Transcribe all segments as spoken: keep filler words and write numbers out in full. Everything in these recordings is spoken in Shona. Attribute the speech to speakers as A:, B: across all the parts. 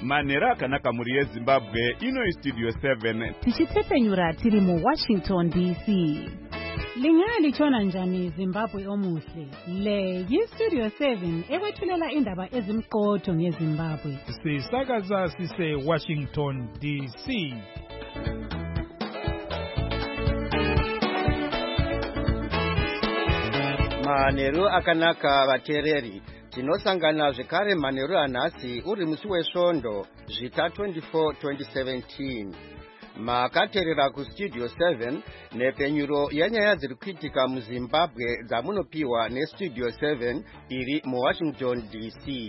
A: manhero akanaka muri yezimbabwe. Ino istudio seven
B: tichitsepenyura tiri mu Washington D C. Lingaya lichona njani Zimbabwe omuhle. Le yistudio seven ekwethulela indaba ezimqotho ngeZimbabwe.
C: Sisakaza sise Washington D C.
D: Manhero akanaka vateereri. Tinosangana zvekare manhero anhasi uri musi wesvondo zvita twenty-four twenty seventeen. Makateerera kustudio seven nepenyuro yenyaya dziri kuitika muZimbabwe dzamunopiwa nestudio seven iri muWashington D C.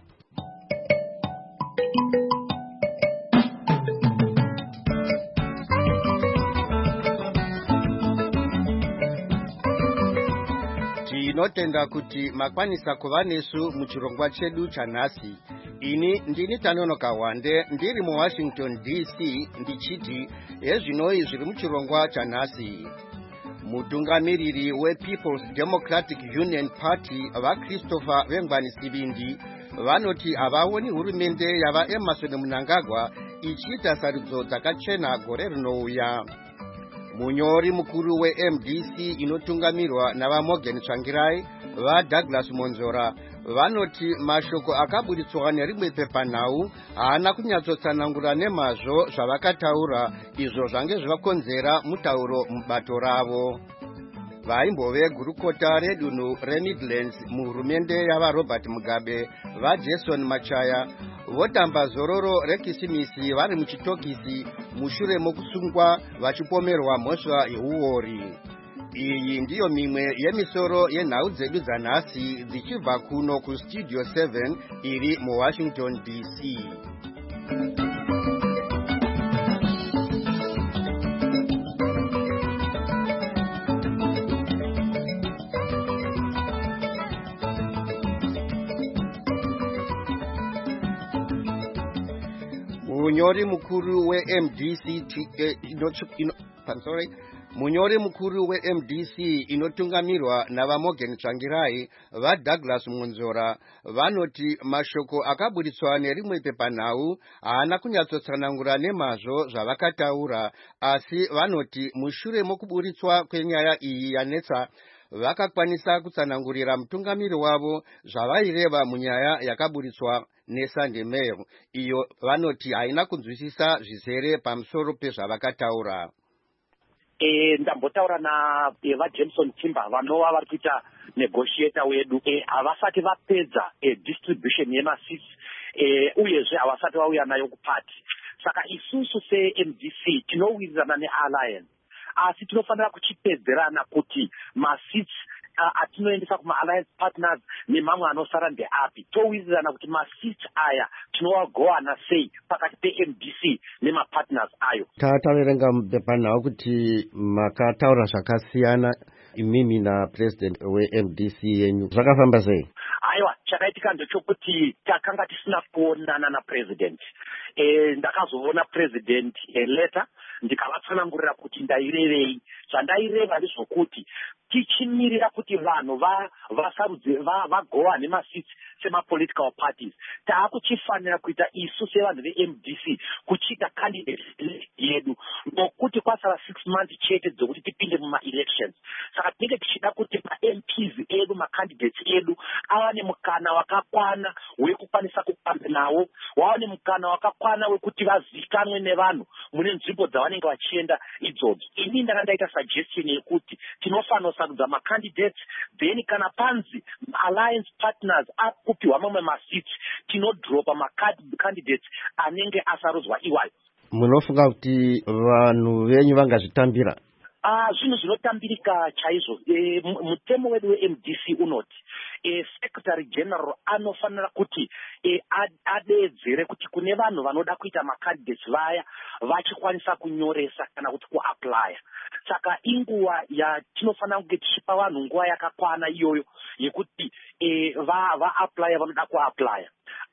D: Tinotenda kuti makwanisa kuva nesu muchirongwa chedu chanhasi. Ini ndini Tanonoka Wande ndiri muWashington D C ndichiti ezvinoi zviri muchirongwa chanhasi. Mutungamiriri wePeople's Democratic Union Party vaChristopher Vengwani Sibindi vanoti havaoni hurumende yava Emmerson Mnangagwa ichiita sarudzo dzakachena gore rinouya. Munyori mukuru weM D C inotungamirwa navaMorgan Tsvangirai vaDouglas Monzora vanoti mashoko akaburitswa nerimwe pepanhau haana kunyatsotsanangura nemazvo zvavakataura, izvo zvange zvakonzera mutauro mubato ravo. Vaimbove gurukota redunhu reMidlands muhurumende yavaRobert Mugabe vaJason Machaya votamba zororo rekisimisi vari muchitokisi mushure mokusungwa vachipomerwa mhosva yeuori. Iyi ndiyo mimwe yemisoro yenhau dzedu dzanhasi dzichibva kuno kustudio seven iri muWashington D C. Munyori mukuru weM D C eh, ino, ino, I'm sorry. Munyori mukuru weM D C inotungamirwa navaMorgan Tsvangirai vaDouglas Monzora vanoti mashoko akaburitswa nerimwe pepanhau haana kunyatsotsanangura nemazvo zvavakataura, asi vanoti mushure mokuburitswa kwenyaya iyi yanetsa vakakwanisa kutsanangurira mutungamiri wavo zvavaireva munyaya yakaburitswa neSunday Mail. Iyo vanoti haina kunzwisisa zvizere pamusoro pezvavakataura.
E: Eh ndambotaura na Eva Jameson Timber vanova vari kuita negotiator wedu eh havasati vapedza eh distribution yemasits eh uyezve havasati vauya nayo kupati. Saka isusu seM D C tinowirirana nealliance, asi tinofanira kuchipedzerana kuti masits uh, atinoendesa kuma-alliance partners nemamwe anosara ndeapi. Towirirana kuti masits aya tinowagowana sei pakati peM D C nemapartners ayo.
D: Tataverenga mupepanhau kuti makataura zvakasiyana imimi napresident weM D C yenyu. Zvakafamba sei?
E: Aiwa, chakaitika ndechokuti takanga tisina kuonana napresident. Eh ndakazoona president a letter ndikavatsanangurira kuti ndairevei. Zvandaireva ndezvokuti tichimirira kuti vanhu vasarudze vagowane masits semapolitical parties. Taakuchifanira kuita isu sevanhu veM D C kuchita candidate yedu nokuti kwasara six months chete dzokuti tipinde muma-elections. Saka tinenge tichida kuti ma-M Ps edu, ma-candidates edu awane mukana wakakwana wekukwanisa kufamba nawo, wawane mukana wakakwana wekuti vazivikanwe nevanhu mune nzvimbo dzavanenge vachienda idzodzo. Ini ndanga ndaita suggestion yekuti tinofanira kusarudza ma-candidates, then kana panzi alliance partners akupiwa mamwe masits tinodropa ma-candidates anenge asarudzwa iwayo.
D: Munofunga kuti vanhu venyu vangazvitambira?
E: Ah, zvinhu zvinotambirika chaizvo. E, mutemo wedu weM D C unoti e, Secretary General anofanira kuti e, adedzere kuti kune vanhu vanoda kuita ma-candidates vaya vachikwanisa kunyoresa kana kuti kuapply. Saka inguva yatinofanira kunge tichipa vanhu nguva yakakwana iyoyo yekuti e, va va apply vanoda kuapply.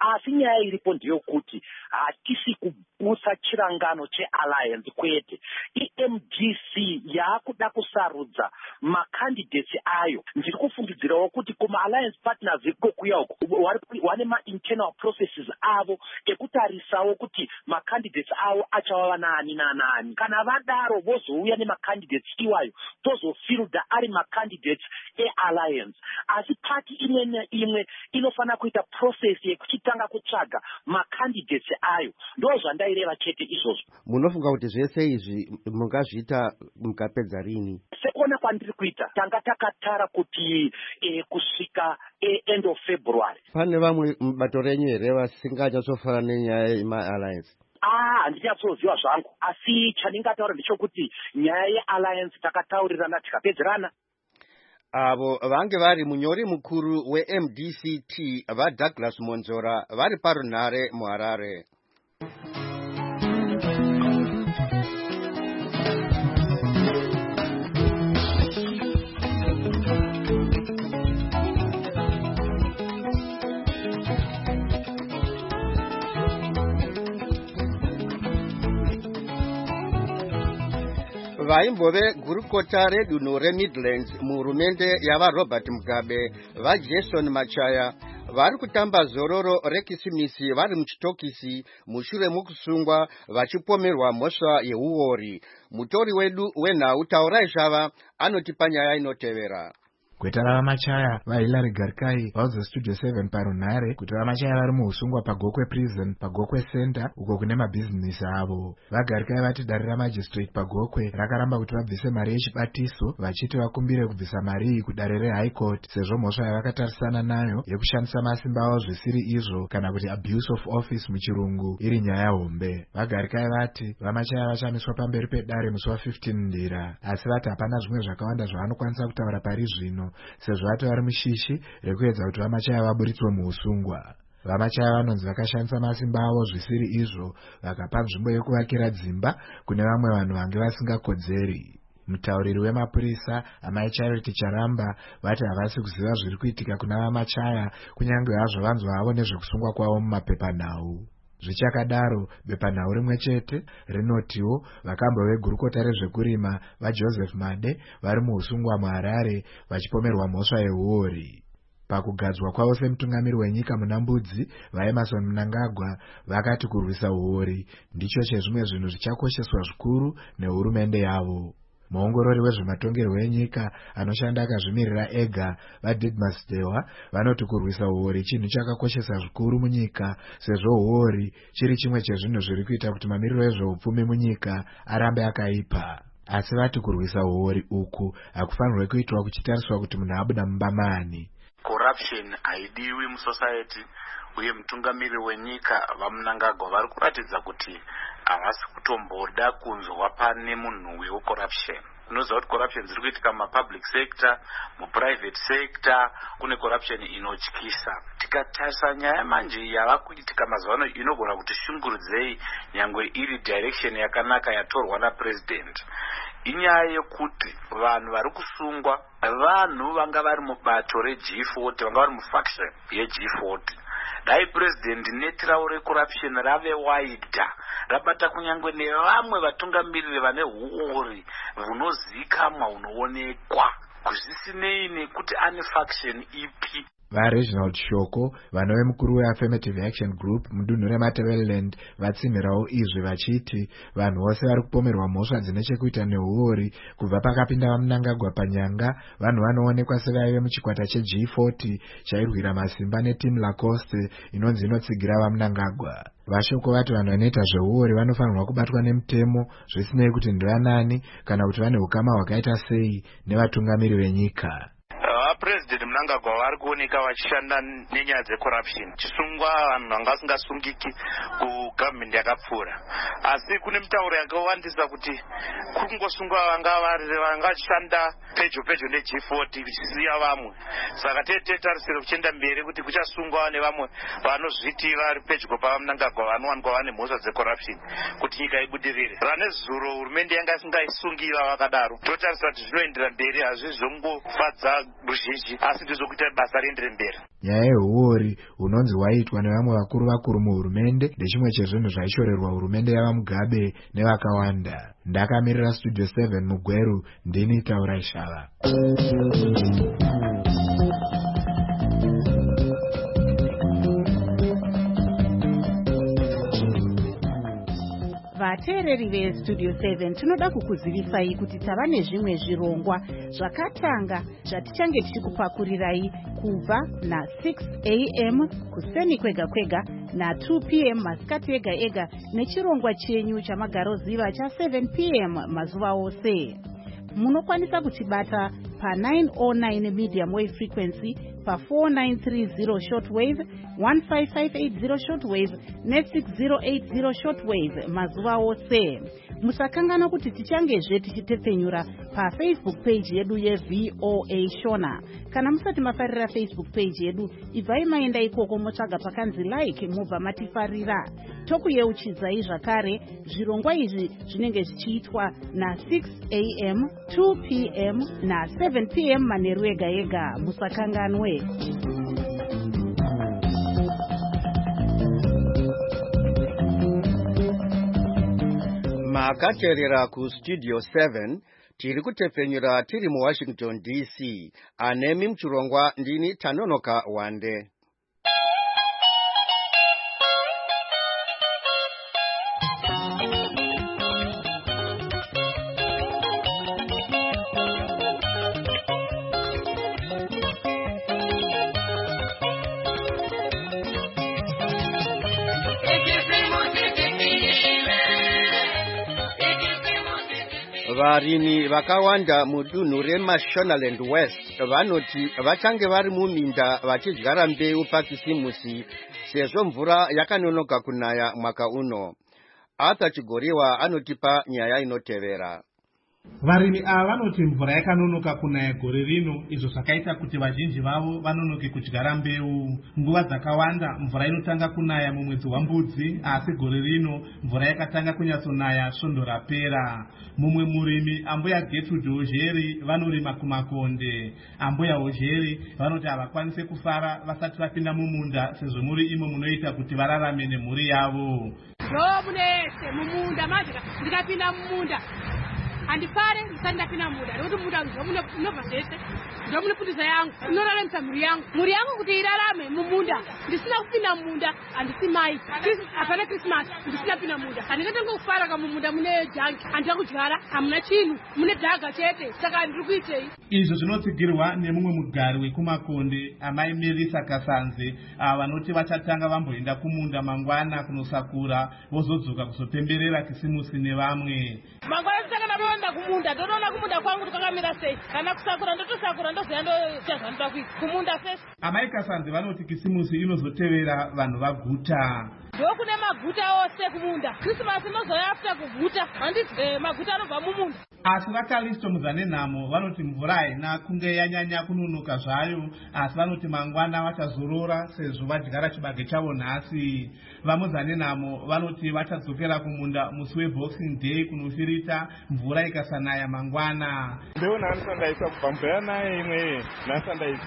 E: asi nyaya iripo ndeyokuti hatisi kubusa chirangano chealliance kwete. I-M D C yakuda kusarudza macandidates ayo. Ndiri kufungidzirawo kuti kuma alliance partners ikokuya uko wane ma-internal processes avo ekutarisawo kuti macandidates avo achava nani nanani. Kana vadaro vozouya nemacandidates iwayo tozofilda ari macandidates e-alliance. Asi party imwe neimwe inofana kuita process yekuchitanga kutsvaga macandidates ayo. Ndo zvandaireva chete izvozvo.
D: Munofunga kuti zvese izvi mungazviita mukapedza rini?
E: Sekuona kwandiri kuita tanga takatara kuti e, kusvika e, end of February.
D: Pane vamwe mubato renyu here vasingachazofana nenyaya yema-alliance?
E: Ah, handichatsoziva zvangu, asi chandingataura ndechokuti nyaya ye-alliance takataurirana tikapedzerana.
D: Avo vange vari munyori mukuru we-M D C T vaDouglas Monzora vari parunhare muHarare. Vaimbove gurukota redunhu reMidlands muhurumende yavaRobert Mugabe vaJason Machaya vari kutamba zororo rekisimisi vari muchitokisi mushure mokusungwa vachipomerwa mhosva yeuori. Mutori wedu wenhau Taurai Shava anotipa nyaya inotevera.
F: Kwetara vamachaya vaHilary Garkai vauza Studio seven parunhare kuti vamachaya vari muusungwa paGokwe Prison paGokwe Center uko kune mabhizinesi avo. VaGarkai vati dare ramagistrate paGokwe rakaramba kuti vabvise mari yechibatiso vachiti vakumbire kubvisa mari iyi kudare reHigh Court sezvo mhosva yavakatarisana nayo yekushandisa masimba avo zvisiri izvo kana kuti abuse of office muchirungu iri nyaya hombe. VaGarkai vati vamachaya vachamiswa pamberi pedare musi wa15 Ndira asi vati hapana zvimwe zvakawanda zvavanokwanisa kutaura pari zvino sezvo vati vari mushishi rekuedza kuti vamachaya vaburitswe muusungwa. Vamachaya vanonzi vakashandisa masimba avo zvisiri izvo vakapa nzvimbo yekuvakira dzimba kune vamwe vanhu vange vasingakodzeri. Mutauriri wemapurisa amai Charity Charamba vati havasi kuziva zviri kuitika kuna vamachaya kunyange hazvo vanzwa havo nezvekusungwa kwavo mumapepanhau. Zvichakadaro bepanhau rimwe chete rinotiwo vakambo vegurukota rezvekurima vaJoseph Made vari muusungwa muHarare vachipomerwa mhosva yeuori. Pakugadzwa kwavo semutungamiri wenyika muna Mbudzi vaEmerson Mnangagwa vakati kurwisa uori ndicho chezvimwe zvinhu zvichakosheswa zvikuru nehurumende yavo. Muongorori wezvematongerwo enyika anoshanda akazvimirira ega vaDidmus Dewa vanoti kurwisa uori chinhu chakakoshesa zvikuru munyika sezvo uori chiri chimwe chezvinhu zviri kuita kuti mamiriro ezveupfumi munyika arambe akaipa. Asi vati kurwisa uori uku hakufanirwe kuitwa kuchitariswa kuti munhu abuda mumbamani.
G: Corruption haidiwi musociety uye mutungamiri wenyika vaMnangagwa vari kuratidza kuti havasi kutomboda kunzwa pane munhu wecorruption. Unoziva kuti corruption dziri kuitika mumapublic sector, muprivate sector, kune corruption inotyisa. Tikatarisa nyaya manje yava kuitika mazuva ano inogona kuti shungurudzei nyangwe iri direction yakanaka yatorwa napresident. Inyaya yekuti vanhu vari kusungwa vanhu vanga vari mubato reG forty, vanga vari mufaction yeG forty. Dai president netirawo recorruption rave waida rabata kunyangwe nevamwe vatungamiriri vane huori hunozikamwa hunoonekwa kuzisinei nekuti ane faction ipi.
F: VaReginald Shoko vanove mukuru weAffirmative Action Group mudunhu reMatabeleland vatsimirawo izvi vachiti vanhu vose vari kupomerwa mhosva dzine chekuita nehuori kubva pakapinda vaMnangagwa panyanga vanhu vanoonekwa sevaive muchikwata cheG forty chairwira masimba neTeam Lacoste inonzi inotsigira vaMnangagwa. Vashoko vati vanhu vanoita zvehuori vanofanirwa kubatwa nemutemo zvisinei kuti ndevanani kana kuti vane ukama hwakaita sei nevatungamiri venyika.
G: President Mnangagwa vari kuoneka vachishanda nenyaya dzecorruption chisungwa vanhu vanga vasingasungiki kugovernment yakapfuura, asi kune mitauro yakawandisa kuti kuri kungosungwa vanga vanga vachishanda pedyo pedyo neG forty vichisiya vamwe. Saka tetarisire kuchienda mberi kuti kuchasungwa nevamwe vanozviti vari pedyo paMnangagwa vanowanikwa vane mhosva dzecorruption kuti nyika ibudirire. Vane zuro hurumende yanga isingaisungira vakadaro. Totarisa kuti zvinoendera mberi hazvizongofadza ruzhinji asi ndizokuita basa riendere mberi.
F: nyaya yehuori hunonzi waitwa nevamwe vakuru vakuru muhurumende ndechimwe chezvinhu zvaishorerwa hurumende yava Mugabe nevakawanda. Ndakamirira Studio seven muGweru, ndini Taurai Shava.
B: Vateereri veStudio seven tinoda kukuzivisai kuti tava nezvimwe zvirongwa zvakatanga zvatichange tichikupakurirai kubva na six a m kuseni kwega kwega na two p m masikati ega ega nechirongwa chenyu chamagaroziva cha seven p m mazuva ose. Munokwanisa kutibata pa nine oh nine medium wave frequency, pa four nine three zero shortwave, one five five eight zero shortwave ne six zero eight zero shortwave mazuva ose. Musakangana kuti tichangezve tichitepfenyura pa Facebook page yedu yeV O A Shona. Kana musati mafarira Facebook page yedu, ibvai maenda ikoko motsvaga pakanzi like mubva matifarira. Tokuyeuchidzai zvakare zvirongwa izvi zvinenge zvichiitwa na six a m, two p m na seven p m manheru ega ega. Musakanganwe.
D: Makateerera ku Studio seven tiri kutepfenyura tiri mu Washington D C. Anemi mchirongwa ndini Tanonoka Wande. Varimi vakawanda mudunhu reMashonaland West vanoti vachange vari muminda vachidyara mbeu pakisimusi sezvo mvura yakanonoka kunaya mwaka uno. Arthur Chigoriwa anotipa nyaya inotevera.
H: Varimi ava vanoti mvura yakanonoka kunaya gore rino, izvo zvakaita kuti vazhinji vavo vanonoke kudyara mbeu. Nguva dzakawanda mvura inotanga kunaya mumwedzi waMbudzi, asi gore rino mvura yakatanga kunyatsonaya svondo rapera. Mumwe murimi Ambuya Gertrude Ozheri vanorima kumakonde. Ambuya Ozheri vanoti havakwanise kufara vasati vapinda mumunda sezvo muri imo munoita kuti vararame nemhuri yavo.
I: Ndo munese mumunda majika ndikapinda mumunda andifare ndisati ndapinda mumunda nekuti munda unobva zvese ndo munopundisa yangu inoraramisa mhuri yangu mhuri yangu kuti irarame mumunda. Ndisina kupinda mumunda handisi mai hapana Christmas ndisina pinda mumunda handingatanga kufara kamumunda mune janki handina kudyara hamuna chinhu mune dhaga chete saka ndiri kuitei.
H: Izvo zvinotsigirwa nemumwe mugari wekumakonde amai Merisa Kasanze vanoti vachatanga vamboenda kumunda mangwana kunosakura vozodzoka kuzopemberera kisimusi nevamwe.
I: Mangwana tisakana ndoenda kumunda ndonoona kumunda kwangu kwakamira sei kana kusakura ndotosakura ndozoya ndoita zvanoda kuita kumunda sese.
H: Amai Kasanze vanoti kisimusi inozotevera vanhu vaguta.
I: Ndokune maguta ose kumunda. Christmas inozoya after kuguta handiti maguta anobva mumunda.
H: Asi vaKalisto Muzanenhamo vanoti mvura haina kunge yanyanya kunonoka zvayo, asi vanoti mangwana vachazorora sezvo vadyara chibage chavo nhasi. VaMuzanenhamo vanoti vachadzokera kumunda musi weBoxing Day kunofirita mvura ikasanaya mangwana.
A: Ndeona anosandaisa kubva mvura yanaya imwe nasandaisa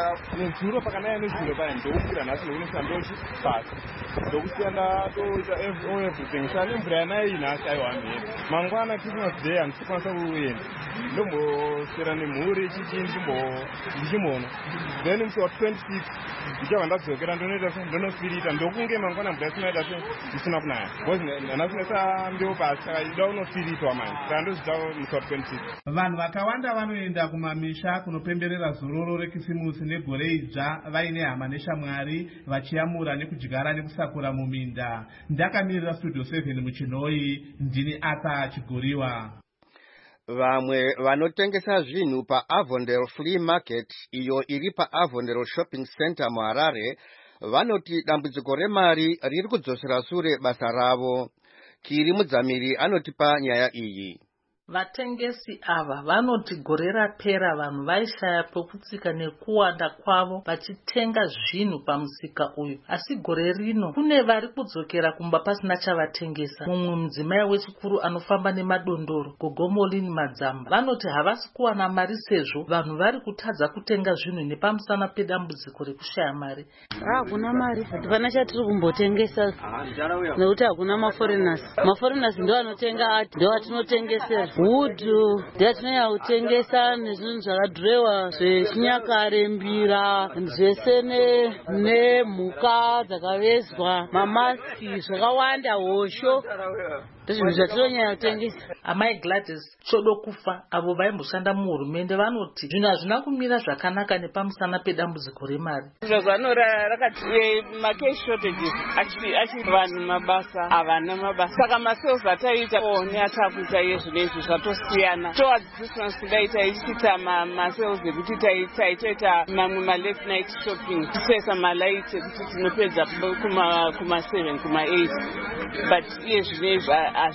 A: nezuro pakanaya nezuro paya ndoukira nhasi ndokunosa ndochi basi ndokusiyana toita everything sane mvura yanaya inhasi aiwambiri mangwana Christmas Day handisokwanisa kuenda ndomboswera nemhuri chichii ndichimona then musi wa twenty-six ndichabva ndadzokera ndonoita se ndonofirita ndokunge mangwana mvura isinaita se isina kunaya bcause hanasinaisa mbeu pasi saka ida unofiritwa manje saka ndozvita musi wa twenty-six.
H: Vanhu vakawanda vanoenda kumamisha kunopemberera zororo rekisimusi negore idzva vaine hama neshamwari vachiyamura nekudyara nekusakura muminda. Ndakamirira Studio seven muchinoi, ndini Arthur Chigoriwa.
D: Vamwe vanotengesa zvinhu paAvondale Flea Market iyo iri paAvondale Shopping Center muHarare vanoti dambudziko remari riri kudzosera sure basa ravo. Kiri Mudzamiri anotipa nyaya iyi.
J: Vatengesi ava vanoti gore rapera vanhu vaishaya pekutsika nekuwanda kwavo vachitenga zvinhu pamusika uyu, asi gore rino kune vari kudzokera kumba pasina chavatengesa. Mumwe mudzimai wechikuru anofamba nemadondoro, Gogo Molini Madzamba, vanoti havasi kuwana mari sezvo vanhu vari kutadza kutenga zvinhu nepamusana pedambudziko rekushaya mari.
K: Hakuna mari, hatina chatiri kumbotengesa nekuti hakuna maforeigners. Maforeigners ndo anotenga ati, ndo atinotengesera. Hudhu ndatinoya kutengesa nezvinhu zvakadhirewa zvechinyakare, mbira zvese nemhuka dzakavezwa, mamaski zvakawanda, hosho ndozvinhu zvatinonyanya kutengesa.
J: Amai Gladys Chodokufa avo vaimboshanda muhurumende vanoti zvinhu hazvina kumira zvakanaka nepamusana pedambudziko remari.
L: Zvazvanorara rakati makesh shortages achiri vanhu mabasa havana mabasa, saka masales ataita neatakuita yezvinezvi zvatosiyana. Towards Christmas kudai taichita masales ekuti taitoita mamwe malate night shopping, tisaisa malaiti ekuti tinopedza kuma seven kuma eight, but iye zvinezvi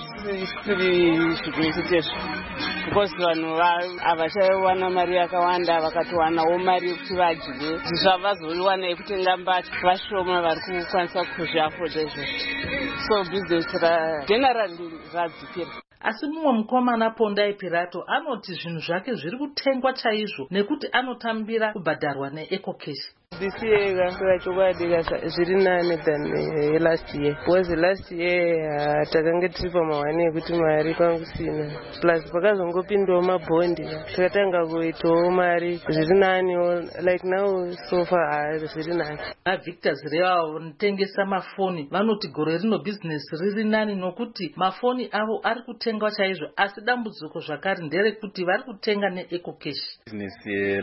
L: hazvisiri zvinoitezvo because vanhu havachaiwana mari yakawanda, vakatowanawo mari yekuti vadye zvavazoiwana yekutenga mbatya vashoma vari kukwanisa kuzviafodha izvozvo, so business generally radzikira.
J: Asi mumwe mukomana Pondai Pirato anoti zvinhu zvake zviri kutengwa chaizvo nekuti anotambira kubhadharwa neEcocash.
M: This year chokwadi zviri nane than last year, because last year takanga tiri pamawani ekuti mari kwangu sina, plus pakazongopindawo mabhondi takatanga kuitawo mari zviri nane, like now so far zviri nane.
J: VaVictor Zireva vanotengesa mafoni vanoti gore rino business riri nani nokuti mafoni avo ari kutengwa chaizvo, asi dambudziko zvakare nderekuti vari kutenga neEcocash.
N: Business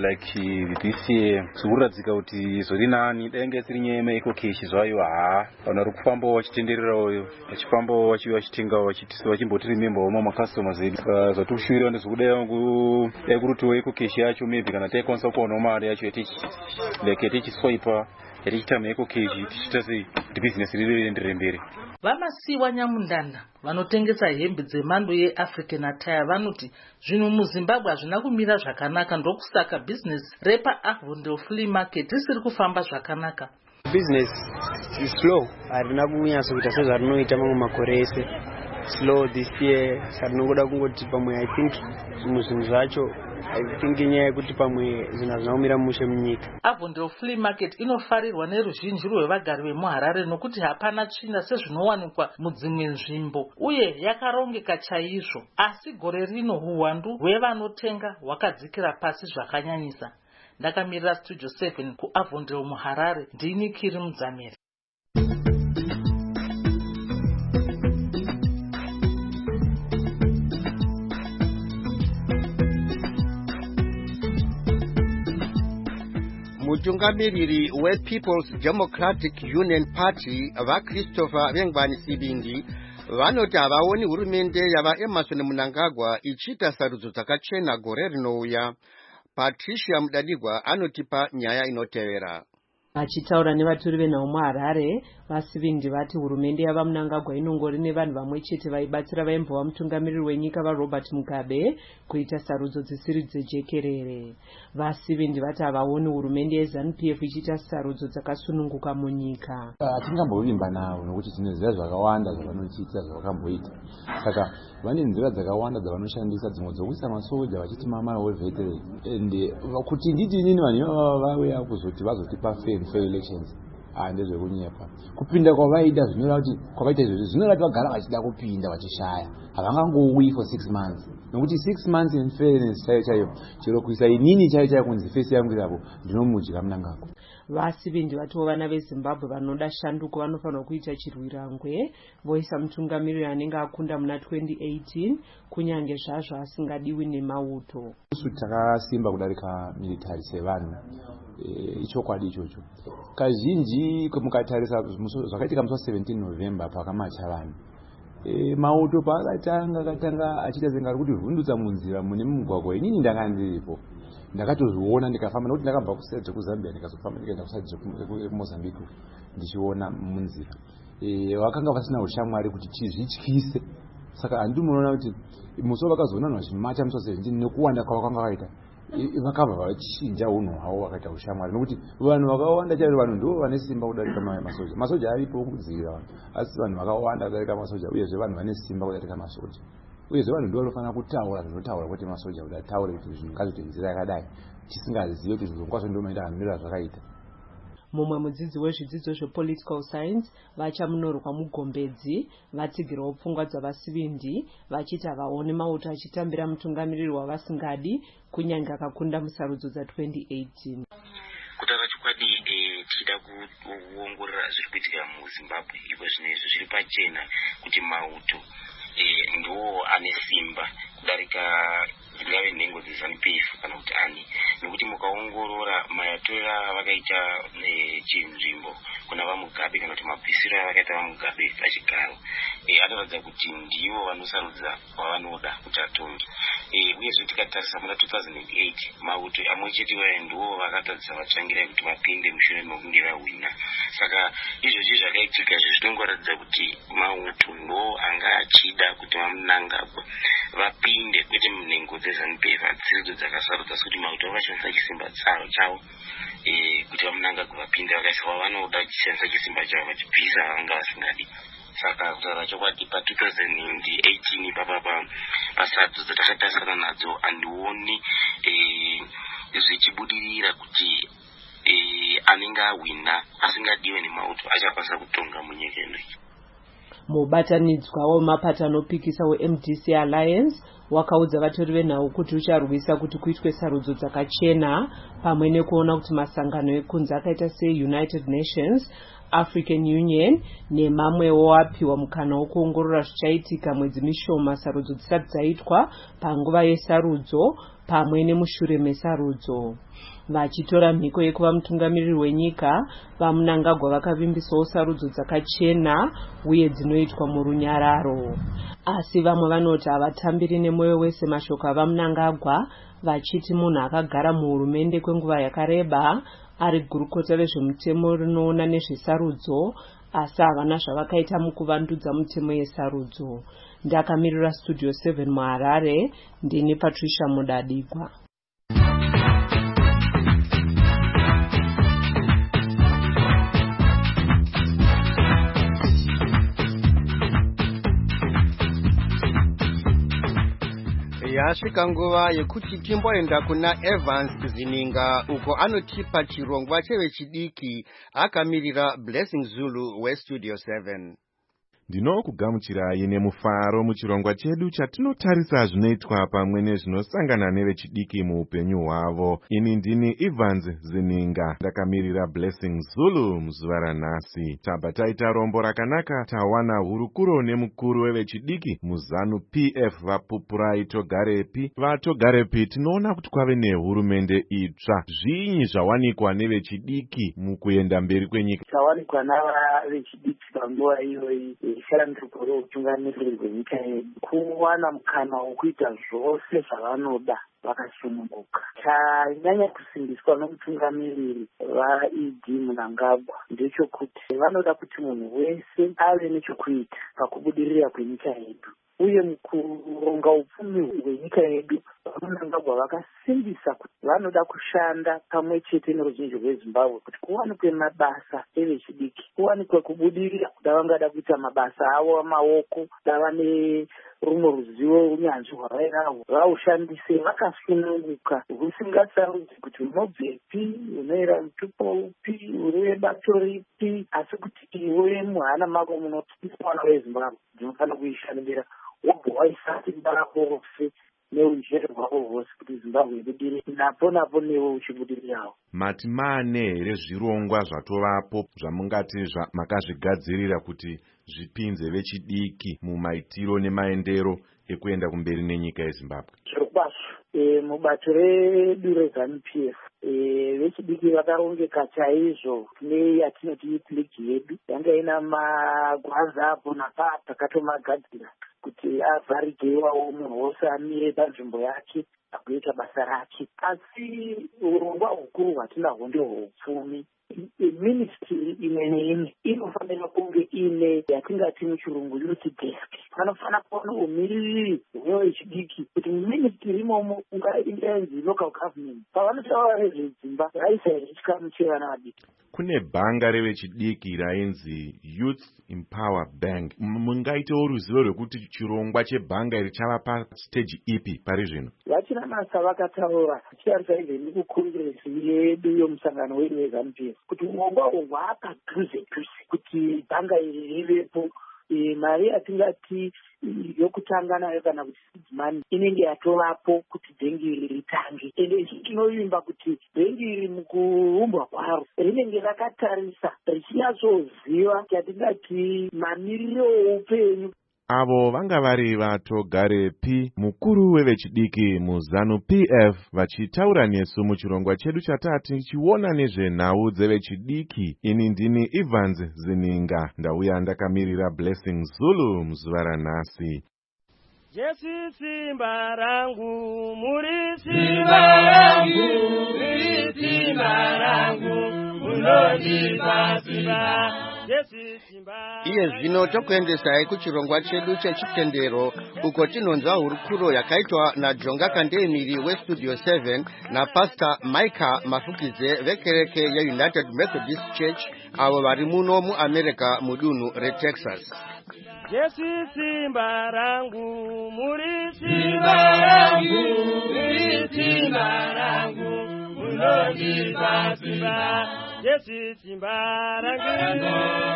N: like this year zvikuradzika kuti zviri nani, denge siri nyeme EcoCash zvayo haa, vanhu vari kufamba vachitendererawo vachifamba vachitenga vachimboti remember mama customers edu. Zvatikushuwira ndezvekudai kurutiwo EcoCash yacho maybe kana taikwanisa kuwanawo mari yacho like tichiswipa yatichita muEcoCash tichiita sei kuti business riri rienderere mberi.
J: Vamasiwa Nyamundanda vanotengesa hembe dzemhando yeAfrican attire vanoti zvinhu muZimbabwe hazvina kumira zvakanaka, ndokusaka business repa Avondale Flea Market risiri kufamba zvakanaka.
O: Business is slow, harina kunyasa kuita sezvarinoita mamwe makore ese. Slow this year, saka ndinoda kungoti pamwe I think zvimwe zvinhu zvacho I think inyaya yekuti pamwe zvinhu hazvina kumira mushe munyika.
J: Avondale Flea Market inofarirwa neruzhinji rwevagari vemuHarare nokuti hapana tsvina sezvinowanikwa mudzimwe nzvimbo uye yakarongeka chaizvo, asi gore rino huwandu hwevanotenga hwakadzikira pasi zvakanyanyisa. Ndakamirira Studio seven kuAvondale muHarare, ndini Kiri Mudzamiri.
D: Mutungamiriri wePeople's Democratic Union Party vaChristopher Vengwani Sibindi vanoti havaoni hurumende yava Emmerson Mnangagwa ichita sarudzo dzakachena gore rinouya. Patricia Mudadigwa anotipa nyaya inotevera.
P: Vachitaura nevatori venhau muHarare, vaSibindi vati hurumende yava Mnangagwa inongori nevanhu vamwe chete vaibatsira vaimbova mutungamiriri wenyika vaRobert Mugabe kuita sarudzo dzisiri dzejekerere. VaSibindi vati havaoni hurumende yeZANU-P F ichiita sarudzo dzakasununguka munyika.
Q: Hatingambovimba navo nokuti tinoziva zvakawanda zvavanochiita zvavakamboita. Saka vane nzira dzakawanda dzavanoshandisa, dzimwe dzokuisa masoja vachiti mamara weveterani. Ende kuti nditi nini vanhu ivava vauya kuzoti vazotipa fair fair elections ndezvekunyepa. Kupinda kwavaida zvinoreva kuti kwavaita izvozvo zvinoreva kuti vagara vachida kupinda vachishaya, havangangouyi for six months nokuti six months in fairness chaiyo chaiyo chero kuisa inini chaiyo chaiyo kunzi fesi yangu irapo ndinomudya Mnangagwa.
P: VaSibindi vatiwo vana veZimbabwe vanoda shanduko vanofanirwa kuita chirwirangwe voisa mutungamiriri anenge akunda muna twenty eighteen kunyange zvazvo asingadiwi nemauto.
Q: Isu takasimba kudarika military sevanhu, ichokwadi ichocho. Kazhinji mukatarisa zvakaitika musi seventeen November pakamacha vanhu, mauto paakatanga katanga achita zenga kuti vhundutsa munzira mune mugwagwa, inini ndakandiripo ndakatozviona ndikafamba nokuti ndakabva kusadza kuZambia ndikazofamba ndikaenda kusadza kuMozambique ndichiona munzira. Vakanga vasina ushamwari kuti chizvityise, saka handinoona kuti muso vakazoona vachimacha musosenzini nekuwanda kwavakanga vaita vakabva vachinja unhu hwavo vakaita ushamwari nokuti vanhu vakawanda chaizvo vanhu ndo vane simba kudarika masoja. Masoja aripo kudzivirira vanhu asi vanhu vakawanda kudarika masoja uyezve vanhu vane simba kudarika masoja uyezve vanhu ndo vanofanira kutaura zvinotaura kwete masoja kuti ataure kuti zvinhu ngazviite nzira yakadai tisingazivi kuti zvirongwa kwacho ndo maita hamira zvakaita.
P: Mumwe mudzidzi wezvidzidzo zvepolitical science vachamunyorwa mugombedzi vatsigirawo pfungwa dzavasivindi vachiti havaoni mauto achitambira mutungamiriri wavasingadi kunyange akakunda musarudzo dza twenty eighteen.
R: Kutaura chokwadi tichida kuongorora zviri kuitika muZimbabwe iko zvinezvi zviri pachena kuti mauto ndo ane simba kudarika dzingave nhengo dzeZANU-P F kana kuti ani, nekuti mukaongorora mayatora vakaita chinzvimbo kuna vaMugabe kana kuti mabvisiro avakaita vaMugabe pachigaro anoratidza kuti ndivo vanosarudza kwavanoda kuti atonge. Uyezve tikatarisa muna two thousand eight mauto amwe chete vaya ndo vakatadzisa vatsvangira kuti vapinde mushure mekunge vahwina. Saka izvozvi zvakaitika izvo zvinongoratidza kuti mauto ndo anga achida kuti vaMnangagwa vapinde kwete munhengo dzeZANU-P F dziridzo dzakasarudza kuti mauto vakashandisa chisimba chavo kuti vaMnangagwa vapinde vakaisa kwavanoda kushandisa chisimba chavo vachibvisa vanga vasingadi. Saka kutaura chokwadi pa two thousand eighteen papapa pasarudzo dzatakatarisana nadzo handioni zvichibudirira kuti anenge ahwina asingadiwe nemauto achakwanisa kutonga munyika ino.
P: Mubatanidzwa wemapata anopikisa weM D C Alliance wakaudza vatori venhau kuti ucharwisa kuti kuitwe sarudzo dzakachena pamwe nekuona kuti masangano ekunze akaita seUnited Nations, African Union nemamwewo apiwa mukana wokuongorora zvichaitika mwedzi mishoma sarudzo dzisati dzaitwa panguva yesarudzo pamwe nemushure mesarudzo. Vachitora mhiko yekuva mutungamiriri wenyika, vaMnangagwa vakavimbisawo sarudzo dzakachena uye dzinoitwa murunyararo. Asi vamwe vanoti havatambiri nemwoyo wese mashoko avaMnangagwa, vachiti munhu akagara muhurumende kwenguva yakareba ari gurukota rezvemutemo rinoona nezvesarudzo asi havana zvavakaita mukuvandudza mutemo yesarudzo. Ndakamirira Studio seven muHarare, ndini Patricia Mudadigwa.
D: Yasvika nguva yekuti timboenda kuna Evans Zininga uko anotipa chirongwa chevechidiki akamirira Blessing Zulu weStudio seven.
A: Ndinokugamuchirai nemufaro muchirongwa chedu chatinotarisa zvinoitwa pamwe nezvinosangana nevechidiki muupenyu hwavo. Ini ndini Evans Zininga ndakamirira Blessing Zulu muzuva ranhasi. Tabva taita rombo rakanaka tawana hurukuro nemukuru wevechidiki muZANU-P F vaPupurai Togarepi. VaTogarepi tinoona kuti kwave nehurumende itsva. Zvinyi zvawanikwa nevechidiki mukuenda mberi kwenyika?
S: Zvawanikwa navechidiki panguva iyoyi ishandiko routungamiriri hwenyika yedu kuwana mukana wokuita zvose zvavanoda vakasununguka. Chanyanya kusimbiswa nomutungamiriri vaE D Mnangagwa ndechokuti vanoda kuti munhu wese ave nechekuita pakubudirira kwenyika yedu uye mukuronga upfumi hwenyika yedu. VaMnangagwa vakasimbisa kuti vanoda kushanda pamwe chete neruzhinji rweZimbabwe kuti kuwanikwe mabasa evechidiki, kuwanikwe kubudirira kuti vangada kuita mabasa avo amaoko, dava nerumwe ruzivo unyanzvi hwavainahwo vaushandise vakasununguka, husingasarudzi kuti unobvepi, unoera mutupo upi, uri webato ripi, asi kuti iwe muhana mako munoti mwana weZimbabwe ndinofanira kuishandira wobva waisati mbarako rose neujere hwavo hwose kuti Zimbabwe ibudire napo napo newo uchibudirirawo.
A: Mati maane here zvirongwa zvatovapo zvamungati makazvigadzirira kuti zvipinze vechidiki mumaitiro nemaendero ekuenda kumberi nenyika yeZimbabwe?
S: Zvirokwazvo e, mubato redu reZANU-P F e, vechidiki vakarongeka chaizvo kune yatinoti youth league yedu yanga ina magwaza apo napaa takatomagadzira kuti avharigewawo munhu wose amire panzvimbo yake akuita basa rake. Asi urongwa hukuru hwatinahwo ndehwoupfumi. Ministry imwe neimwe inofanira kunge ine yatingati muchirungu youth desk. Panofanira kuva neumiriri wevechidiki kuti muministry imomo ungainzi local government pavanotaura nezvedzimba raisa chikamu chevana vadiki.
T: Kune bhanga revechidiki rainzi Youth Empower Bank. Mungaitewo ruzivo rwekuti chirongwa chebhanga iri chava pastage ipi pari zvino?
S: Vachina masa vakataura chiarisa izveni kukongresi yedu yomusangano wedu weZANU P F kuti urongwa uhwu hwapadhuze dhuze kuti bhanga iri rivepo. E, mari yatingati yokutanga nayo kana kuti mani inenge yatovapo kuti bhengi iri ritange. Ende tinoimba kuti bhengi iri mukuumbwa kwaro rinenge rakatarisa richinatsoziva yatingati mamiriro oupenyu.
T: Avo vanga vari vaTogare P, mukuru wevechidiki muZANU P F, vachitaura nesu muchirongwa chedu chatati chiona nezvenhau dzevechidiki. Ini ndini Evans Zininga, ndauya ndakamirira Blessing Zulu muzuva ranhasi.
U: Jesu simba rangu, muri simba rangu, muri simba rangu, munondipa simba.
D: Iye zvino tokuendesai kuchirongwa chedu chechitendero uko tinonzwa hurukuro yakaitwa naJonga Kandemiri weStudio seven naPastor Micah Mafukidze vekereke yeUnited Methodist Church avo vari muno muAmerica mudunhu reTexas.
U: Jesu simba rangu, muri simba rangu, muri simba rangu, munondipa simba. Jesu simba rangu,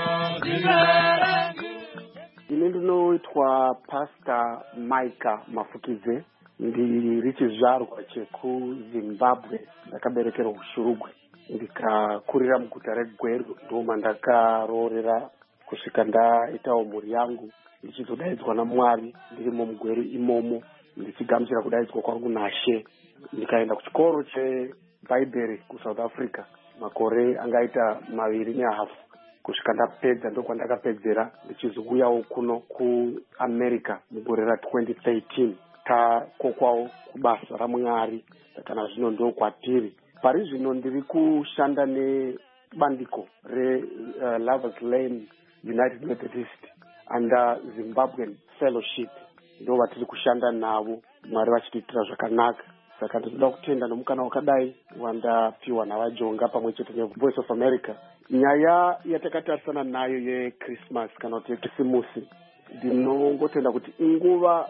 U: simba rangu.
V: Ine ndinoitwa Pastor Micah Mafukidze, ndiri chizvarwa chekuZimbabwe, ndakaberekerwa kuShurugwe, ndikakurira muguta reGweru, ndoma ndakaroorera kusvika ndaitawo mhuri yangu ndichizodaidzwa naMwari ndirimo muGweru imomo ndichigamuchira kudaidzwa kwangu naShe. Ndikaenda kuchikoro cheBhaibheri kuSouth Africa makore angaita maviri nehafu kusvika ndapedza ndokwandakapedzera ndichizouyawo kuno kuAmerica mugore ratwenty thirteen takokwawo kubasa raMwari. Kana zvino ndo kwatiri pari zvino ndiri kushanda nebandiko reLovers Lane United Methodist under Zimbabwean Fellowship. Ndo vatiri kushanda navo, Mwari vachitiitira zvakanaka. Saka ndinoda kutenda nomukana wakadai wandapiwa navaJonga pamwe chete neVoice of America. Nyaya yatakatarisana nayo yeChristmas kana kuti yeKrisimusi, ndinongotenda kuti inguva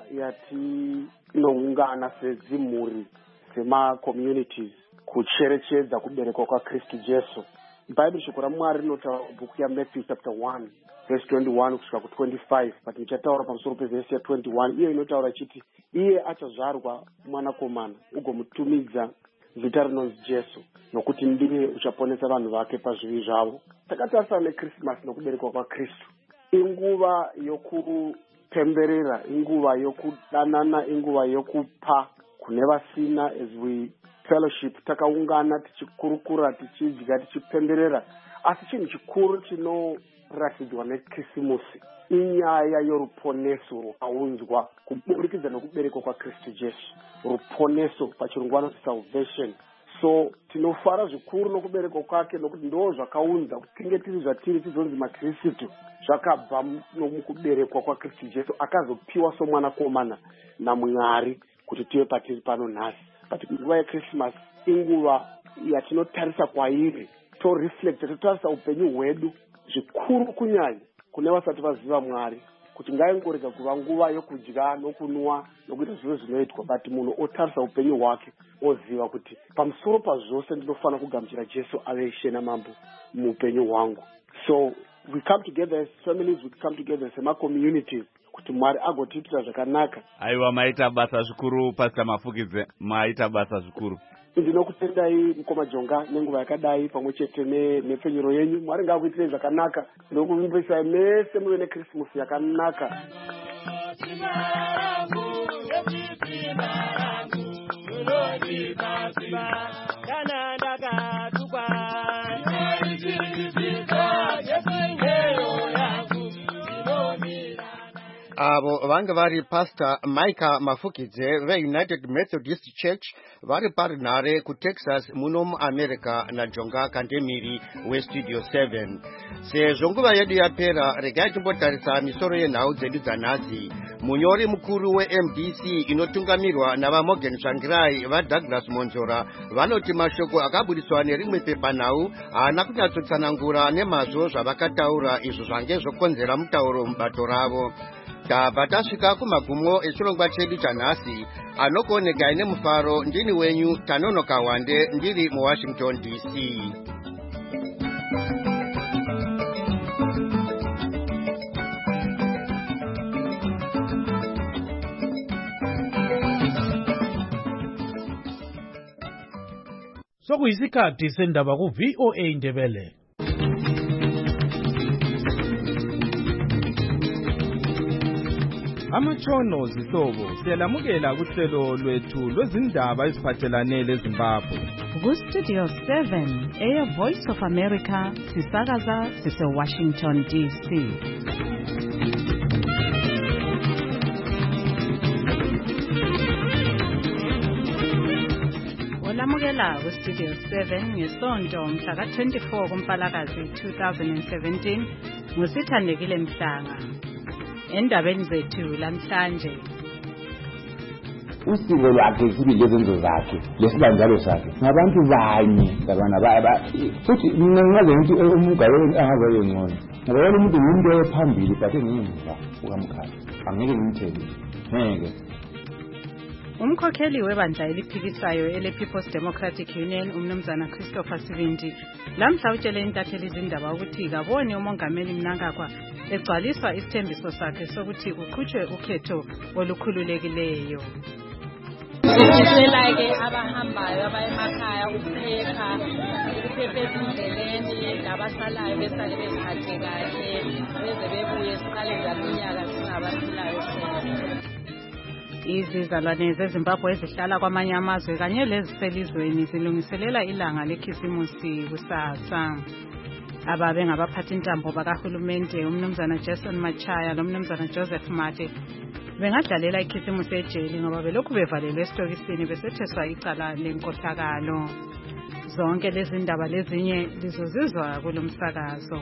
V: yatinoungana sedzimhuri dzemacommunities kucherechedza kuberekwa kwaKristu Jesu. Bhaibheri shoko raMwari rinotaura bhuku yaMatthew chapter one verse twenty-one kusvika ku twenty-five, but ndichataura pamusoro pevhesi ya twenty-one. Iyo inotaura chiti iye achazvarwa mwanakomana ugomutumidza zita rinonzi Jesu, nokuti ndiye uchaponesa vanhu vake pazvivi zvavo. Takatarisana neChristmas nokuberekwa kwaKristu. Inguva yokupemberera, inguva yokudanana, inguva yokupa kune vasina. As we fellowship takaungana tichikurukura, tichidya, tichipemberera. Asi chinhu chikuru chinoratidzwa neKrisimusi inyaya yoruponeso rwakaunzwa kuburikidza nokuberekwa kwaKristu Jesu. Ruponeso pachirungu vanoti salvation. So tinofara zvikuru nokuberekwa kwake nokuti ndo zvakaunza kuti tinge tiri zvatiri tizonzi maKristu zvakabva nomukuberekwa kwaKristu Jesu akazopiwa somwanakomana naMwari kuti tive patiri pano nhasi. But nguva yeChristmas inguva yatinotarisa kwairi, to reflect, totarisa upenyu hwedu zvikuru kunyanya kune vasati vaziva Mwari, kuti ngaingorega kuva nguva yokudya nokunwa nokuita zviro zvinoitwa, but munhu otarisa upenyu hwake oziva kuti pamusoro pazvose ndinofanira kugamuchira Jesu ave Ishe namambo muupenyu hwangu. So we come together as families, we come together as communities kuti Mwari agotiitira zvakanaka.
W: Aiwa, maita basa zvikuru Pastor Mafukidze, maita basa zvikuru.
V: Ndinokutendai mukoma Jonga nenguva yakadai pamwe chete nepfenyuro yenyu. Mwari ngaakuitirei zvakanaka. Ndinokuvimbisai mese muve neKrisimusi yakanaka.
D: abo vange vari Pastor Micah Mafukidze ve-United Methodist Church vari parinhare kuTexas muno muAmerica naJonga Kandemiri weStudio seven. Sezvo nguva yedu yapera, regai timbotarisa misoro yenhau dzedu dzanhasi. Munyori mukuru weM D C inotungamirwa navaMorgan Tsvangirai vaDouglas Monzora vanoti mashoko akabudiswa nerimwe pepanhau haana kunyatsotsanangura nemazvo zvavakataura izvo zvange zvokonzera mutauro mubato ravo. Tabva tasvika kumagumo echirongwa chedu chanhasi. Anokuonekai nemufaro ndini wenyu Tanonoka Wande ndiri muWashington D C.
C: Sokuyisikhathi sendaba ku V O A Ndebele.
E: Amatshono zihlobo siyalamukela kuhlelo lwethu lwezindaba eziphathelane leZimbabwe.
B: Ku-Studio seven, Air Voice of America, sisakaza sise-Washington D C. Olamukela ku-Studio seven ngesonto mhla ka twenty-four kuMpalakazi two thousand seventeen ngusithandekile Mhlanga. Endabeni zethu lamhlanje,
Q: usiko lwakhe sibi lezenzo zakhe lesibanjalo sakhe ngabantu banye labana baya futhi mina ngaze ngithi umugabeni angazabe ngcono ngoba lo muntu umuntu oyephambili bathe ngimva ukamkhaya angeke ngimthele ngeke.
B: Umkhokheli webandla eliphikisayo ele-People's Democratic Union umnumzana Christopher Sivindi lamhla utshele intatheli izindaba ukuthi kabone umongameli Mnangagwa egcwaliswa isithembiso sakhe sokuthi kuqhutshwe ukhetho olukhululekileyo.
G: Siswela-ke abahambayo abayemakhaya ukuphepha ukuphepheza indleleni labasalayo besale beziphathe kahle beze bebuye siqale njalo unyaka singabaphilayo sona.
B: Izizalwane zeZimbabwe ezihlala kwamanye amazwe kanye leziselizweni zilungiselela ilanga lekhisimusi kusasa. Ababe ngabaphathi intambo bakahulumende umnumzana Jason Machaya lomnumzana Joseph Mate bengadlalela ikhisimusi ejele ngoba belokhu bevalelwe esitokisini besetheswa icala lenkohlakalo. Zonke lezi ndaba lezinye lizozizwa kulomsakazo.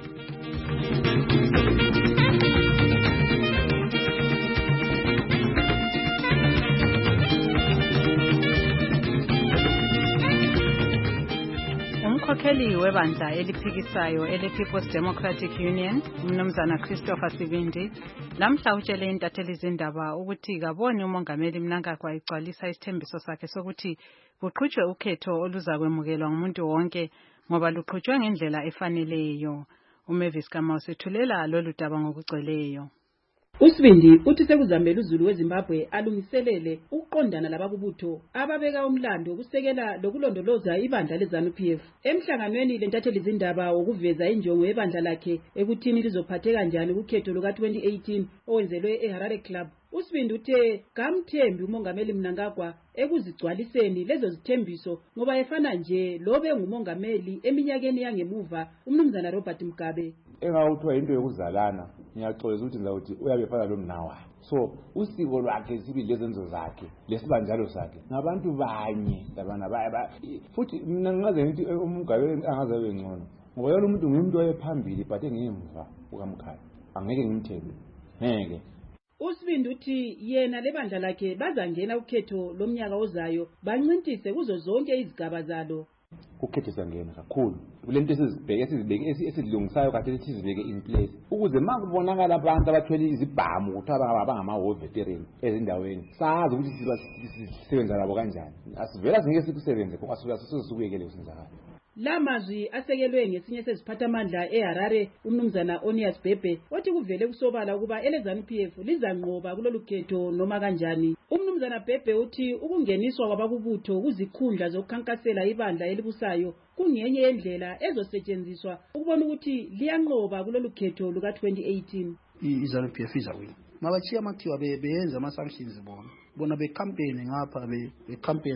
B: Umkhokheli webandla eliphikisayo ele-People's Democratic Union umnumzana Christopher Sivindi lamhla utshele intatheli izindaba ukuthi kabone umongameli Mnangagwa egcwalisa isithembiso sakhe sokuthi kuqhutshwe ukhetho oluzakwemukelwa ngumuntu wonke ngoba luqhutshwe ngendlela efaneleyo. uMavis Kamau sethulela lolu daba ngokugcweleyo.
X: Usibindi uthi sekuzamela uZulu weZimbabwe alungiselele ukuqondana labakubutho ababeka umlando ukusekela lokulondoloza ibandla leZANU-P F. Emhlanganweni lentatheli izindaba ukuveza injongo yebandla lakhe ekuthini lizophatheka kanjani kukhetho luka twenty eighteen owenzelwe eHarare Club. Usibindi uthe kamthembi umongameli Mnangagwa ekuzigcwaliseni lezo zithembiso ngoba efana nje lobe ngumongameli eminyakeni yangemuva umnumzana Robert Mugabe.
Q: Engawuthiwa into yokuzalana ngiyaxolisa ukuthi ngizawuthi uyabefana lo mnawa. So usiko lwakhe sibi lezenzo zakhe lesibanjalo sakhe ngabantu banye labana baya futhi mina ngaze ngithi umugabeni angazabe ngcono ngoba lo muntu ngumuntu oyephambili bathe ngimva ukamkhaya angeke ngimthele ngeke.
X: Usibindi uthi yena lebandla lakhe bazangena ukhetho lomnyaka ozayo bancintise kuzo zonke izigaba zalo.
Q: Ukhetho sangena kakhulu kulento esizibheke esizibeke esidlungisayo kade sizibeke in place ukuze makubonakala abantu abathwele izibhamu ukuthi abangama war veteran ezindaweni sazi ukuthi sisebenza labo kanjani asivela singeke sikusebenze ngoba sizosukuyekele usenzakala.
X: Lamazwi asekelwe ngesinye seziphathamandla eHarare umnumzana Onias Bhebhe othi kuvele kusobala ukuba eleZANU-P F lizanqoba kulolu khetho noma kanjani. Umnumzana Bhebhe uthi ukungeniswa kwabakubutho kuzikhundla zokukhankasela ibandla elibusayo kungenye yendlela ezosetshenziswa ukubona ukuthi liyanqoba kulolu khetho luka twenty eighteen.
Y: iZANU-P F izawina mabachiya amathiwa beyenza ama sanctions bona bona becampaign ngapha becampaign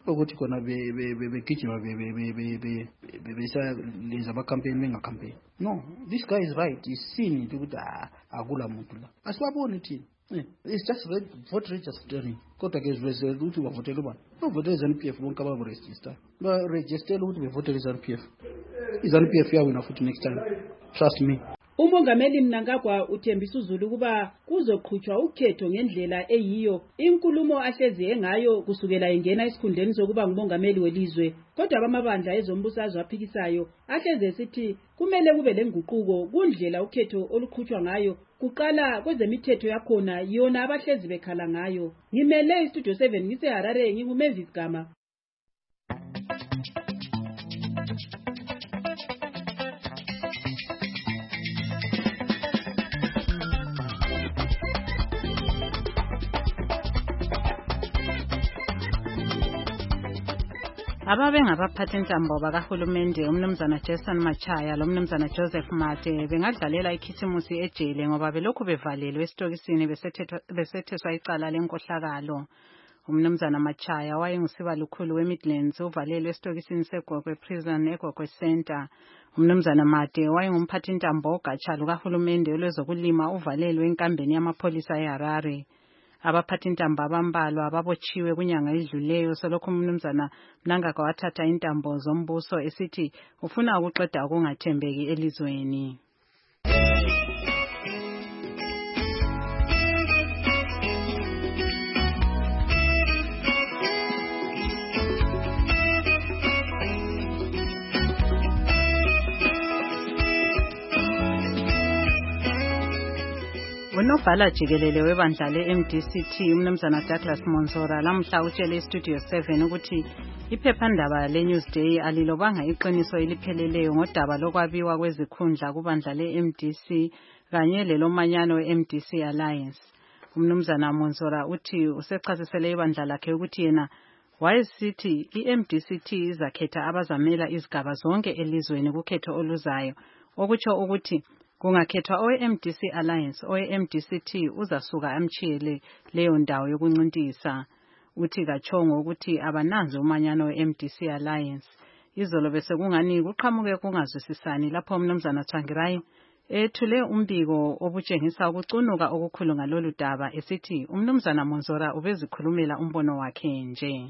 F: ukuthi khona begijima besalenza ama-campaign benga-campaign. No, this guy is right. He's seen it ukuthi akula muntu la. Asibaboni thina. It's just red, vote registering. Kodwa ke ziveze ukuthi bavotela ubani. Bavotela izanu P F bonke abaregister. Ba-register ukuthi bevotela izanu P F. Izanu P F yawina futhi next time. Trust me.
X: Umongameli Mnangagwa uthembisa uZulu kuba kuzoqhutshwa ukhetho ngendlela eyiyo. Inkulumo ahlezi engayo kusukela engena esikhundleni sokuba ngumongameli welizwe. Kodwa abamabandla ezombusazwe aphikisayo ahlezi esithi kumele kube lenguquko kundlela ukhetho oluqhutshwa ngayo. Kuqala kwezemithetho yakhona yona abahlezi bekhala ngayo. Ngimele iStudio seven ngise Harare nginguMavis Gama.
B: Ababe ngabaphatha intambo bakahulumende umnumzana Jason Machaya lo mnumzana Joseph Mate bengadlalela ikhisimusi ejele ngoba belokhu bevalelwe esitokisini besetheswa icala lenkohlakalo. Umnumzana Machaya wayengusiba lukhulu weMidlands uvalelwe esitokisini seGogwe Prison eGogwe Center. Umnumzana Mate wayengumphathi intambo ogatsha lukahulumende olwezokulima uvalelwe enkambeni yamapholisa eHarare. Abaphathi intambo abambalwa ababotshiwe kunyanga idluleyo solokhu umnumzana Mnangagwa wathatha intambo zombuso esithi ufuna ukuqeda ukungathembeki elizweni. Unobhala jikelele webandla le-M D C T umnumzana Douglas Monsora lamhla utshele iStudio seven ukuthi iphephandaba le-Newsday alilobanga iqiniso elipheleleyo ngodaba lokwabiwa kwezikhundla kubandla le-M D C kanye lelomanyano we-M D C Alliance. Umnumzana Monsora uthi usechasisele ibandla lakhe ukuthi yena wayesithi i-M D C T izakhetha abazamela izigaba zonke elizweni kukhetho oluzayo okutsho ukuthi kungakhethwa owe-M D C Alliance owe-M D C T uzasuka amchiyele leyo ndawo yokuncintisa. Uthi kachongo ukuthi abanazi umanyano we-M D C Alliance. Izolo bese kungani kuqhamuke kungazwisisani lapho umnumzana Tsvangirai ethule umbiko obutshengisa ukucunuka okukhulu ngalolu daba esithi umnumzana Monsora ubezikhulumela umbono wakhe nje.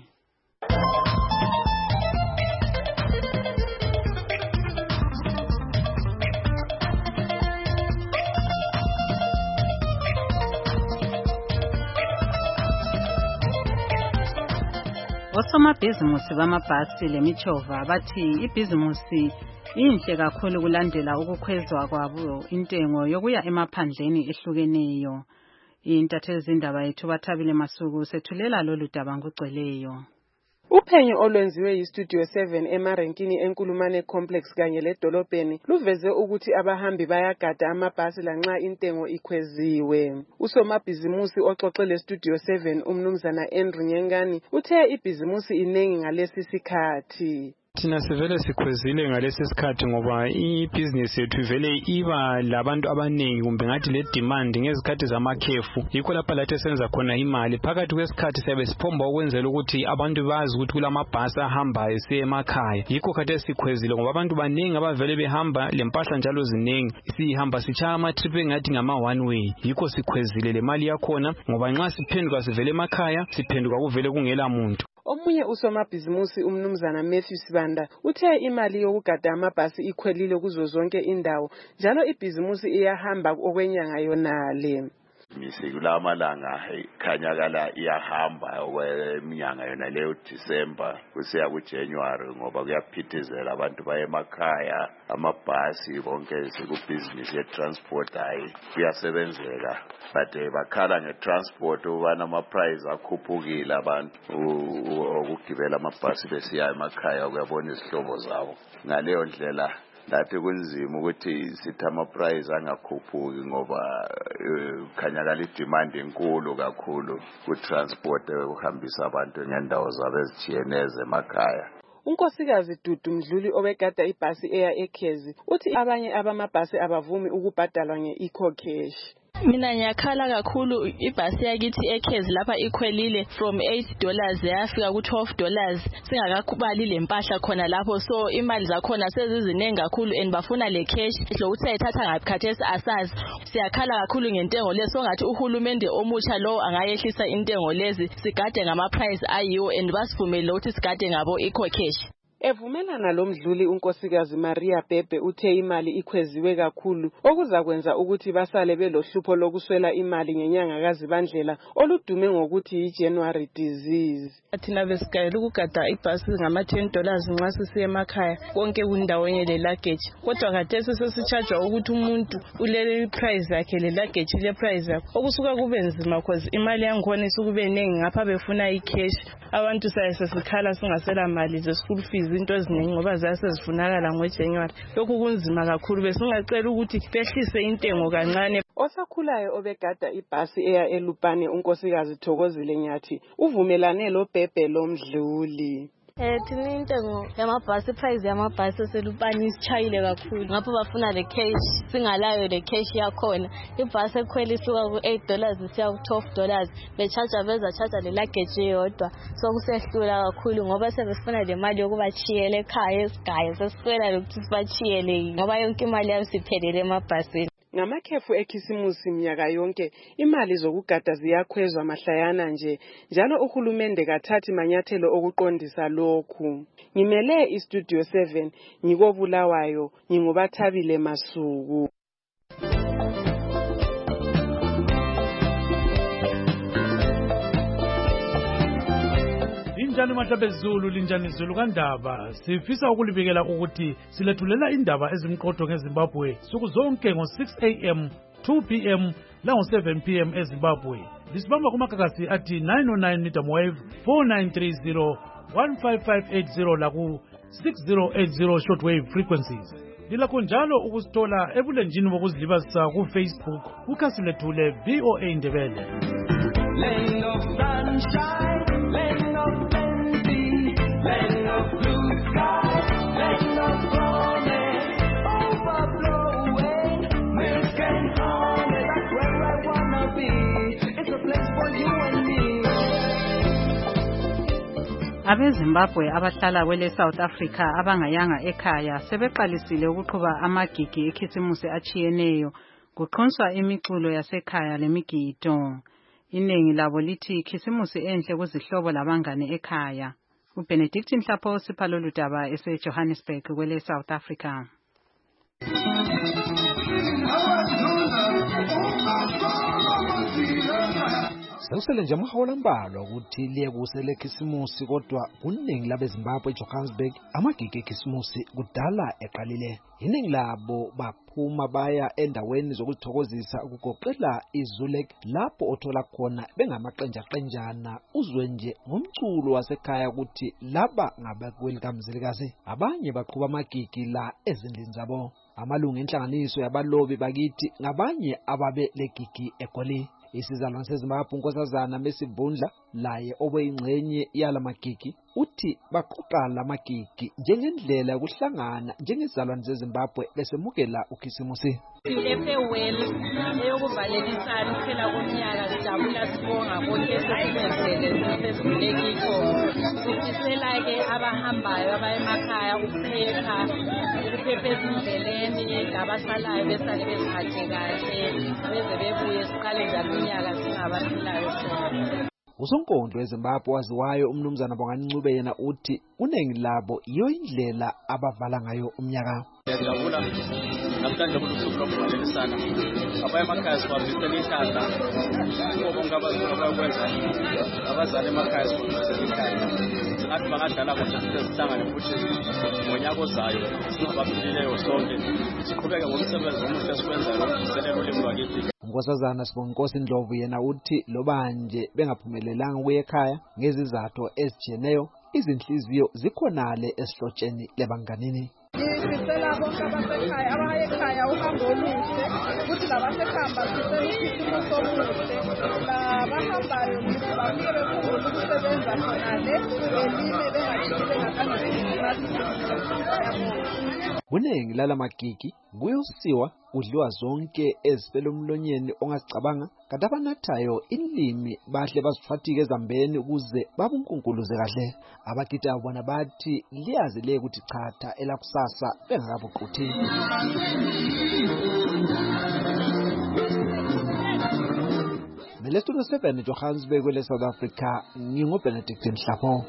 B: Osomabhizimusi bamabhasi lemichova bathi ibhizimusi inhle kakhulu kulandela ukukhwezwa kwabo intengo yokuya emaphandleni ehlukeneyo. Intatheli indaba yethu Bathabile Masuku sethulela lolu daba ngugcweleyo.
H: Uphenyo olwenziwe yiStudio seven emarenkini enkulumane complex kanye ledolobheni luveze ukuthi abahambi bayagada amabhasi lanxa intengo ikhweziwe. Usomabhizimusi oxoxele Studio seven umnumzana Andrew Nyengani uthe ibhizimusi inengi ngalesi sikhathi.
I: Thina sivele sikhwezile ngalesi sikhathi ngoba ibhizinesi yethu ivele iba labantu abaningi kumbe ngathi le demand ngezikhathi zamakhefu yikho lapha lathi senza khona imali phakathi kwesikhathi siyabe siphomba ukwenzela ukuthi abantu bazi ukuthi kulamabhasi ahambayo siye emakhaya yikho khathi sikhwezile ngoba abantu baningi abavele behamba lempahla njalo ziningi sihamba sichaya ama trip engathi ngama one way yikho sikhwezile le mali yakhona ngoba nxa siphenduka sivele emakhaya siphenduka kuvele kungela muntu.
H: Omunye usomabhizimusi umnumzana Matthew Sibanda uthe imali yokugada amabhasi ikhwelile kuzo zonke indawo njalo ibhizimusi iyahamba okwenyanga yonale.
K: Misikula amalanga ikhanyakala iyahamba okweminyanga yona leyo December kusiya ku January ngoba kuyaphithizela abantu baye emakhaya amabhasi bonke siku business ye transport hayi kuyasebenzeka but bakhala nge transport ubana ama price akhuphukile abantu ukugibela amabhasi besiya emakhaya ukuyabona isihlobo zabo ngaleyo ndlela lathi kunzima ukuthi sithi ama price angakhuphuki ngoba khanyakala idemand enkulu kakhulu ku transport ukuhambisa abantu ngendawo zabo ezijiyeneze emakhaya.
H: Unkosikazi Dudu Mdluli obegada ibhasi eya eKhezi uthi abanye abamabhasi abavumi ukubhadalwa nge-eco cash.
L: Mina ngiyakhala kakhulu ibhasi yakithi ekhezi lapha ikhwelile from eight dollars yafika ku twelve dollars singakakubali lempahla khona lapho, so imali zakhona sezizinengi kakhulu and bafuna le cash lokuthi ayithatha ngaphi khathesi asazi. Siyakhala kakhulu ngentengo leso, ngathi uhulumende omutsha lo angayehlisa intengo lezi sigade ngama price ayiwo and basivumele ukuthi sigade ngabo eco cash.
H: Evumelana lo mdluli unkosikazi Maria Bebe uthe imali ikhweziwe kakhulu okuzakwenza ukuthi basale belohlupho lokuswela imali ngenyanga kaZibandlela oludume ngokuthi yiJanuary disease.
L: Thina besigayela ukugada ibhasi ngama ten dollars nxa sisiya emakhaya konke kundaweni le luggage, kodwa khathesi sesichargewa ukuthi umuntu ulele price yakhe le luggage le price yakhe okusuka kube nzima because imali yangikhona isukube nengi ngapha befuna icash. Abantu saye sesikhala singasela mali ze school fees into eziningi ngoba zasezifunakala ngoJanuary. Lokhu kunzima kakhulu, besingacela ukuthi behlise intengo kancane.
H: Osakhulayo obegada ibhasi eya eLupane unkosikazi Thokozile Nyathi uvumelane lo Bebe lo mdluli.
M: Eh thina intengo yamabhasi, price yamabhasi eselupani isichayile kakhulu ngapho bafuna le cash, singalayo le cash yakhona. Ibhasi ekhwela isuka ku eight dollars isiya ku twelve dollars, becharge beza charge le luggage eyodwa, so kusehlula kakhulu ngoba sebefuna le mali yokubachiyela ekhaya esigaya, sesifela lokuthi sibachiyele ngoba yonke imali yami siphelele emabhasini.
H: Ngamakhefu ekhisimusi minyaka yonke imali zokugada ziyakhwezwa mahlayana nje, njalo uhulumende kathathi manyathelo okuqondisa lokhu. Ngimele iStudio seven ngikobulawayo, ngingubathabile Masuku.
C: Linjani mahlabezulu, linjani Zulu kaNdaba. Sifisa ukulibikela ukuthi silethulela indaba ezimqotho ngeZimbabwe suku zonke ngo six a m, two p m lango seven p m eZimbabwe. Lisibamba kumakakasi athi nine oh nine medium wave, four nine three zero, one five five eight zero laku six zero eight zero shortwave frequencies. Lilakho njalo ukusithola ebulenjini bokuzilibazisa ku Facebook kukhasi lethu le V O A Ndebele.
U: Land of sunshine, land of plenty, land of blue sky, land of promise, overflowing, milk and honey, that's where I wanna be. It's a place for you and me.
B: AbeZimbabwe abahlala kwele South Africa abangayanga ekhaya sebeqalisile ukuqhuba amagigi ekhisimusi achiyeneyo kuqhonswa imiculo yasekhaya lemigido. Iningi labo lithi ikhisimusi enhle kuzihlobo labangane ekhaya. uBenedict Mhlapho sipha lolu daba ese Johannesburg kwele South Africa.
N: Sekusele nje amahola ambalwa ukuthi liye kusele khisimusi, kodwa kuningi labeZimbabwe eJohannesburg amagigi ekhisimusi kudala eqalile. Iningi labo baphuma baya endaweni zokuzithokozisa ukugoqela iZulek lapho othola khona bengamaqenja qenjana uzwe nje ngomculo wasekhaya ukuthi laba ngabakwelikamzilikazi. Abanye baqhuba amagigi la ezindlini zabo. Amalungu enhlanganiso yabalobi bakithi ngabanye ababe legigi eGoli. Isizalwane seZimbabwe unkosazana Mesivundla laye obeyingxenye yalamagigi uthi baqoqa lamagigi njengendlela yokuhlangana njengezizalwane zeZimbabwe besemukela ukhisimusi.
G: Silephe well eyokuvalelisa kuphela komnyaka sijabula sibonga konke esikwenzele sesivulekikho. Sifisela ke abahambayo abayemakhaya ukuphepha ukuphepheza indleleni labasalayo besale beziphathe kahle beze bebuye siqale njalo singabaphilayo sona.
N: Usonkondlo eZimbabwe waziwayo umnumzana Bongancube yena uthi unengi labo iyo indlela abavala ngayo umnyaka.
O: Ngiyajabula namhlanje kusuku lokuvalelisana abaya emakhaya sibambisene ihlahla kubo bonke abazali abakwenza abazali emakhaya sibambisene ihlahla ngathi bangadlala kuhle sihlangane futhi ngonyaka ozayo singabaphilileyo sonke siqhubeke ngomsebenzi omuhle sikwenzayo ukuvuselela ulimi lwakithi.
N: Nkosazana Sibonginkosi Ndlovu yena uthi loba nje bengaphumelelanga ukuya ekhaya ngezizathu ezijeneyo izinhliziyo zikhonale esihlotsheni lebanganini.
Y: Ngicela bonke abasekhaya abaya ekhaya uhambo oluhle ukuthi labasekhamba sisele isikhathi sokuhle labahambayo ngibabike bekhulu ukusebenza khonale elime bengathile bengakanani.
N: kuningi lalamagigi kuyosiwa udliwa zonke eziselomlonyeni ongazicabanga kanti abanathayo inlimi bahle bazifatike ezambeni ukuze babunkuluze kahle. Abagida bona bathi liyazi le ukuthi chatha elakusasa bengakabuquthi. Melestudio seven Johannesburg kwele South Africa ngingo Benedict Mhlapho.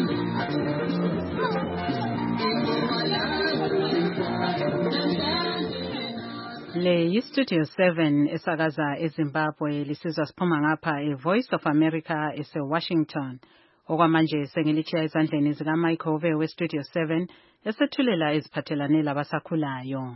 B: Le yiStudio seven esakaza eZimbabwe lisizwa siphuma ngapha eVoice of America eseWashington. Okwamanje sengilichiya ezandleni zika Michael Ove weStudio seven esethulela eziphathelane labasakhulayo.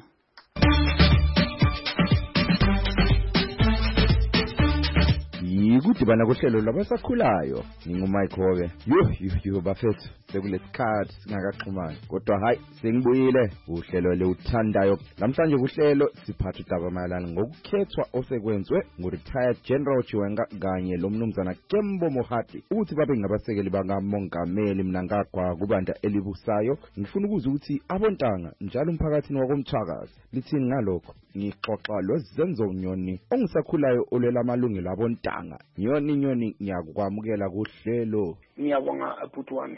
A: Yikudibana kohlelo labasakhulayo nginguMichael yo yo bafethu sekulesikhathi singakaxhumani kodwa hayi sengibuyile uhlelo leuthandayo namhlanje kuhlelo siphatha udaba mayelana ngokukhethwa osekwenzwe nguretired General Chiwenga kanye lomnumzana Kembo Mohadi ukuthi babe ngabasekeli bakamongameli Mnangagwa kubanda elibusayo. Ngifuna ukuza ukuthi abontanga njalo umphakathini wakomthwakazi lithini ngalokho. Ngixoxa lozenzo Nyoni ongisakhulayo olela amalungelo abontanga. Nyoni Nyoni ngiyakwamukela kuhlelo.
J: Ngiyabonga Butwami.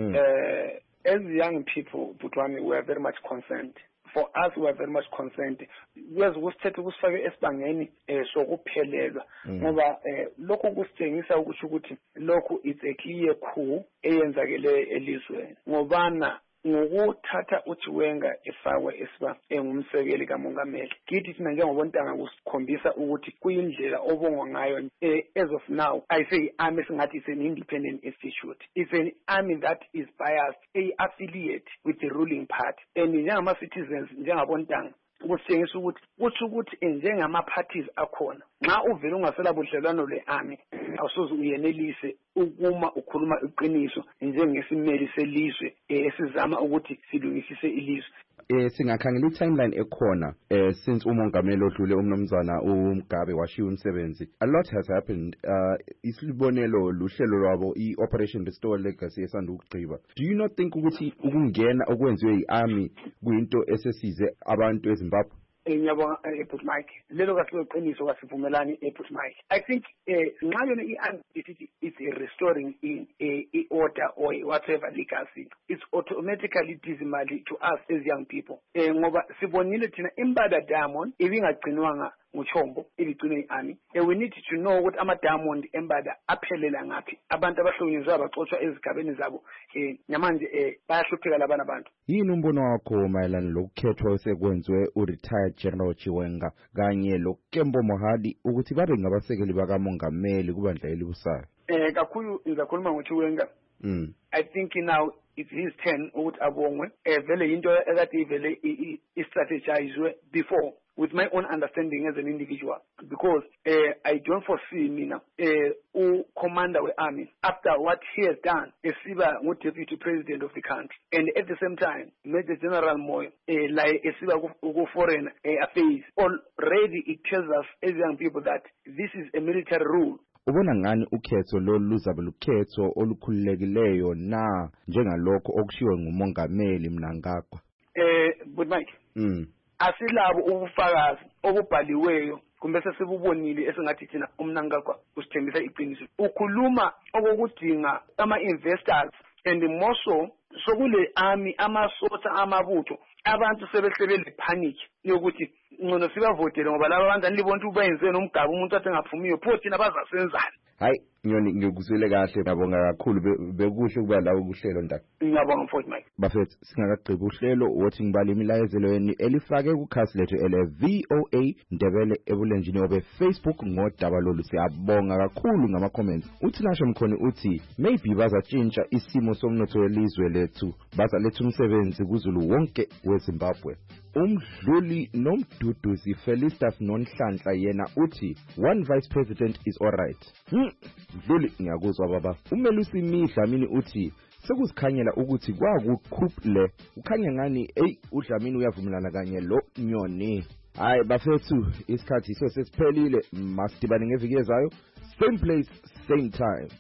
J: Uh, as young people, Butwami, we are very much concerned. For us, we are very much concerned. Yes, kusithethe kusifake esibangeni sokuphelelwa ngoba lokho kusitshengisa ukuthi lokho is a clear coup eyenzakele elizweni ngobana ngokuthatha uChiwenga efakwe esiba engumsekeli kamongameli. Kithi thina njengobontanga kusikhombisa ukuthi kuyindlela obongwa ngayo. As of now, I say army singathi is an independent institute. It's an army that is biased, a affiliate with the ruling party. And njengama citizens njengabontanga kusitshengisa ukuthi kuthi ukuthi njengama parties akhona nxa uvela ungasela budlelwano le-army awusoze uyenelise ukuma ukhuluma iqiniso njengesimeli selizwe esizama ukuthi silungisise ilizwe.
A: Eh singakhangela i-timeline ekhona eh since umongameli odlule umnomzana uMgabe washiya umsebenzi. A lot has happened. Uh isilibonelo luhlelo lwabo i-Operation Restore Legacy esanda ukugqiba. Do you not think ukuthi ukungena okwenziwe i-army kuyinto esesize abantu eZimbabwe?
J: Ngiyabonga ePut Mike. Lelo kasiqiniso kasivumelani ePut Mike. I think eh nxa yona i-identity is restoring in a order or whatever legacy. It's automatically dismally to us as young people. Eh ngoba sibonile thina imbada diamond ibingagcinwanga nguchombo ibigcine i-army. And we need to know what ama diamond embada aphelela ngaphi. Abantu abahlukunyezwa baxoxwa ezigabeni zabo eh namanje eh bayahlupheka labana abantu.
A: Yini umbono wakho mayelana lokukhethwa osekwenziwe u-retired General Chiwenga kanye loKembo Mohadi ukuthi babe ngabasekeli bakamongameli kubandla elibusayo?
J: Eh kakhulu ngizakhuluma ngoChiwenga.
A: Mm.
J: I think now it's his turn ukuthi abongwe. Eh vele into ekade ivele i-strategizwe before with my own understanding as an individual, because uh, I don't foresee mina uh, u commander we army after what he has done as Siba deputy president of the country, and at the same time Major General Moyo uh, like Siba go foreign uh, affairs. Already it tells us as young people that this is a military rule.
A: Ubona ngani ukhetho loluzabe lukhetho olukhululekileyo na njengalokho okushiwe ngumongameli Mnangagwa?
J: Eh but Mike
A: mm.
J: asilabo ubufakazi obubhaliweyo kumbe sesibubonile esingathi thina uMnangagwa usithembisa iqiniso. Ukhuluma okukudinga ama investors and more so sokule army amasotha amabutho abantu sebehlebele panic yokuthi ngcono sibavotele ngoba laba abantu anilibona ukuthi ubenze nomgaba umuntu athi ngaphumiyo pho thina bazasenzana.
A: Hayi Nyoni ngikuzwile kahle ngiyabonga kakhulu bekuhle kuba la ukuhlelo ndaka.
J: Ngiyabonga mfowethu Mike.
A: Bafethu singakagqiba uhlelo wothi ngibale imilayezelweni elifake kukhasi lethu ele V O A Ndebele ebulenjini obe Facebook ngodaba lolu siyabonga kakhulu ngama comments. Uthi nasho mkhoni uthi maybe bazatshintsha isimo somnotho welizwe lethu bazaletha umsebenzi kuZulu wonke weZimbabwe. Umdluli nomduduzi Felistas Nonhlanhla yena uthi one vice president is all right. Hmm. Mdluli ngiyakuzwa baba. Umelusi Midlamini uthi sekuzikhanyela ukuthi kwakukhuphle ukhanya ngani hey uDlamini uyavumelana kanye lo Nyoni. Hayi bafethu isikhathi so sesiphelile, masidibane ngeviki ezayo same place same time.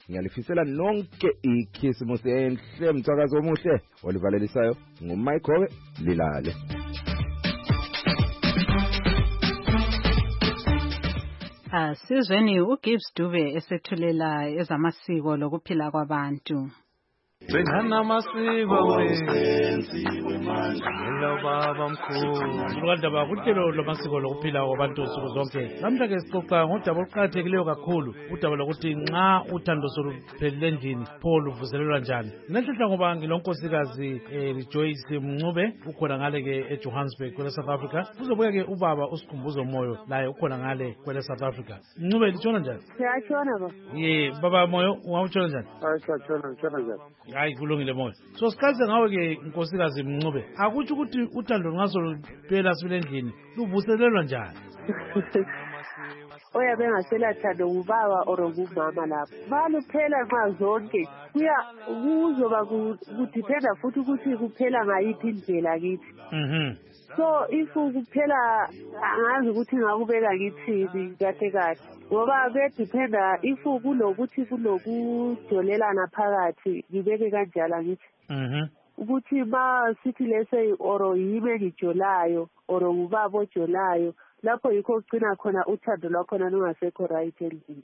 A: ngiyalifisela nonke ikhisimusi enhle mthwakazi omuhle olivalelisayo nguMike Lilale.
B: Asizweni uGibbs Dube esethulela ezamasiko lokuphila kwabantu.
C: Bengana masiko wenziwe manje lo baba mkhulu lokandaba kuhlelo lomasiko lokuphila kwabantu usuku zonke. Namhla ke sixoxa ngodaba oluqhakathekileyo kakhulu, udaba lokuthi nxa uthando soluphelile endlini pho luvuselelwa njani. Nginehlahla ngoba ngilonkosikazi Joyce Mncube ukhona ngale ke eJohannesburg kwele South Africa. Kuzobuya ke ubaba uSikhumbuzo Moyo laye ukhona ngale kwele South Africa. Mncube litshona njani?
P: Siyatshona ba.
C: Ye baba Moyo ungawutshona njani?
P: Hayi siyatshona utshona njani?
C: Hayi kulungile Moyo. So sikhaze ngawe ke nkosikazi Mncube. Akutsho ukuthi uthando ngaso phela sibile endlini luvuselelwa njani?
P: Oya bengasela thando ubaba or ngumama lapho. Baluphela nxa zonke. Kuya kuzoba kudiphenda futhi ukuthi kuphela ngayiphi indlela kithi.
C: Mhm.
P: So if kuphela angazi ukuthi ngakubeka ngithini kahle kahle. Ngoba bedependa if kulokuthi kulokujolelana phakathi ngibeke kanjalo ngithi.
C: Mhm.
P: Ukuthi ba sithi lese oro yibe ngijolayo oro ubaba ojolayo lapho yikho ugcina khona uthando lwakho lungasekho right endlini.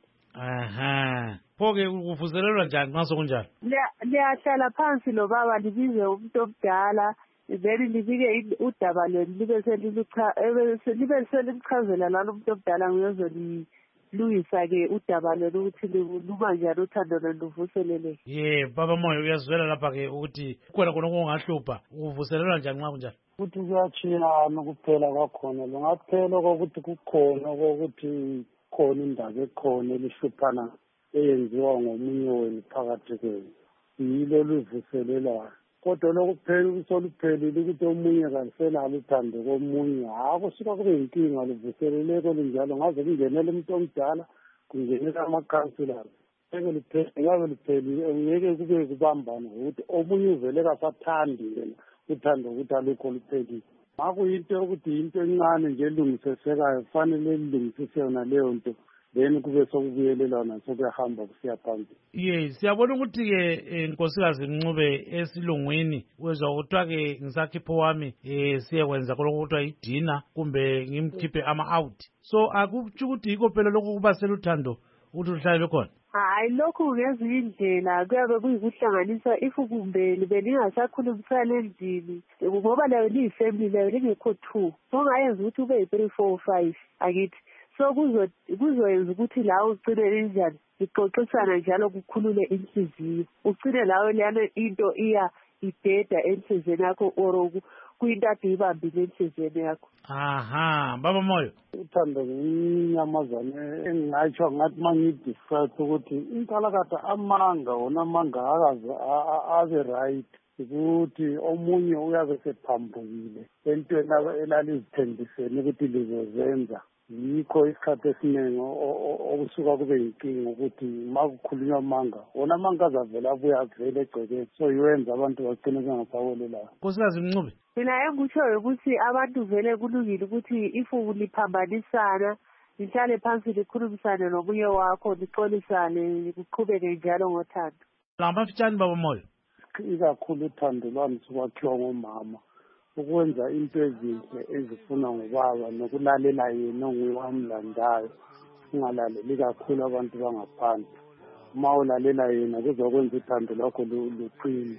C: Aha. Phoke kuvuselelwa njani ngaso kunjalo?
P: Liyahlala phansi lo baba libize umuntu omdala then libike udaba lweni libe selicha libe selimchazela lalo umuntu omdala nguyozoli Luisa ke udaba lweni ukuthi luba njani uthando luvuselele.
C: Yeah, baba Moyo uyazwela lapha ke ukuthi khona khona kungahlupha uvuselelwa njani nxa kunjalo?
R: Ukuthi kuyachiyana kuphela kwakhona lungaphela ukuthi kukhona ukuthi khona indaba ekhona elihluphana eyenziwa ngomunye wenu phakathi kwenu. Yilo luvuselelwa. Kodwa lokuphela ukusoluphelile ukuthi omunye kaliselalo uthando komunye akusuka kube inkinga luvuseleleko linjalo ngaze kungenele umuntu omdala kungenela amakhanselala eke liphele ngabe liphelile ngeke kube kubambana ukuthi omunye uvele kasathandi yena uthando ukuthi alukho luphelile. Makuyinto yokuthi into encane nje elungisesekayo kufanele lilungisise yona leyo nto then kube sokubuyelelana sokuyahamba kusiya phambili.
C: Yes, siyabona ukuthi ke inkosikazi Mncube esilungwini wezwa ukuthiwa ke ngisakhipho wami eh siyekwenza kolokuthiwa idina kumbe ngimkhiphe ama out. So akutsho ukuthi yikho phela lokho kuba seluthando ukuthi luhlale khona.
P: Hayi lokhu ngezinye indlela kuyabe kuyikuhlanganisa if kumbe libe lingasakhulumisana endlini ngoba layo liyifamily layo lingekho two. Songayenza ukuthi ube three four five akithi. So kuzo kuzoyenza ukuthi lawo ugcine njani ixoxisana njalo kukhulule inhliziyo ugcine lawo leyana into iya ideda enhlizweni yakho or kuyintathu ibambile enhlizweni yakho.
C: Aha, baba Moyo
R: uthando nginyamazane engingatsho ngathi mangidescribe ukuthi inkalakatha amanga wona amanga akaze abe right ukuthi omunye uyabe sephambukile entweni elalizithembisene ukuthi lizozenza. Yikho isikhathi esiningi okusuka kube yinkinga ukuthi makukhulunywa amanga wona amanga azavela abuya avele egcekeni so yiwenza abantu bagcine bengasawelelayo.
C: Nkosikazi Mncube
P: mina engikutshoyo ukuthi abantu vele kulungile ukuthi if liphambanisana lihlale phansi likhulumisane nomunye wakho lixolisane kuqhubeke njalo ngothando.
C: Lamafitshane baba Moyo
R: ikakhulu uthando lwami sukwakhiwa ngomama ukwenza into ezinhle ezifuna ngobaba nokulalela yena onguwamlandayo ungalaleli kakhulu abantu bangaphandle uma ulalela yena kuzokwenza uthando lwakho luqine.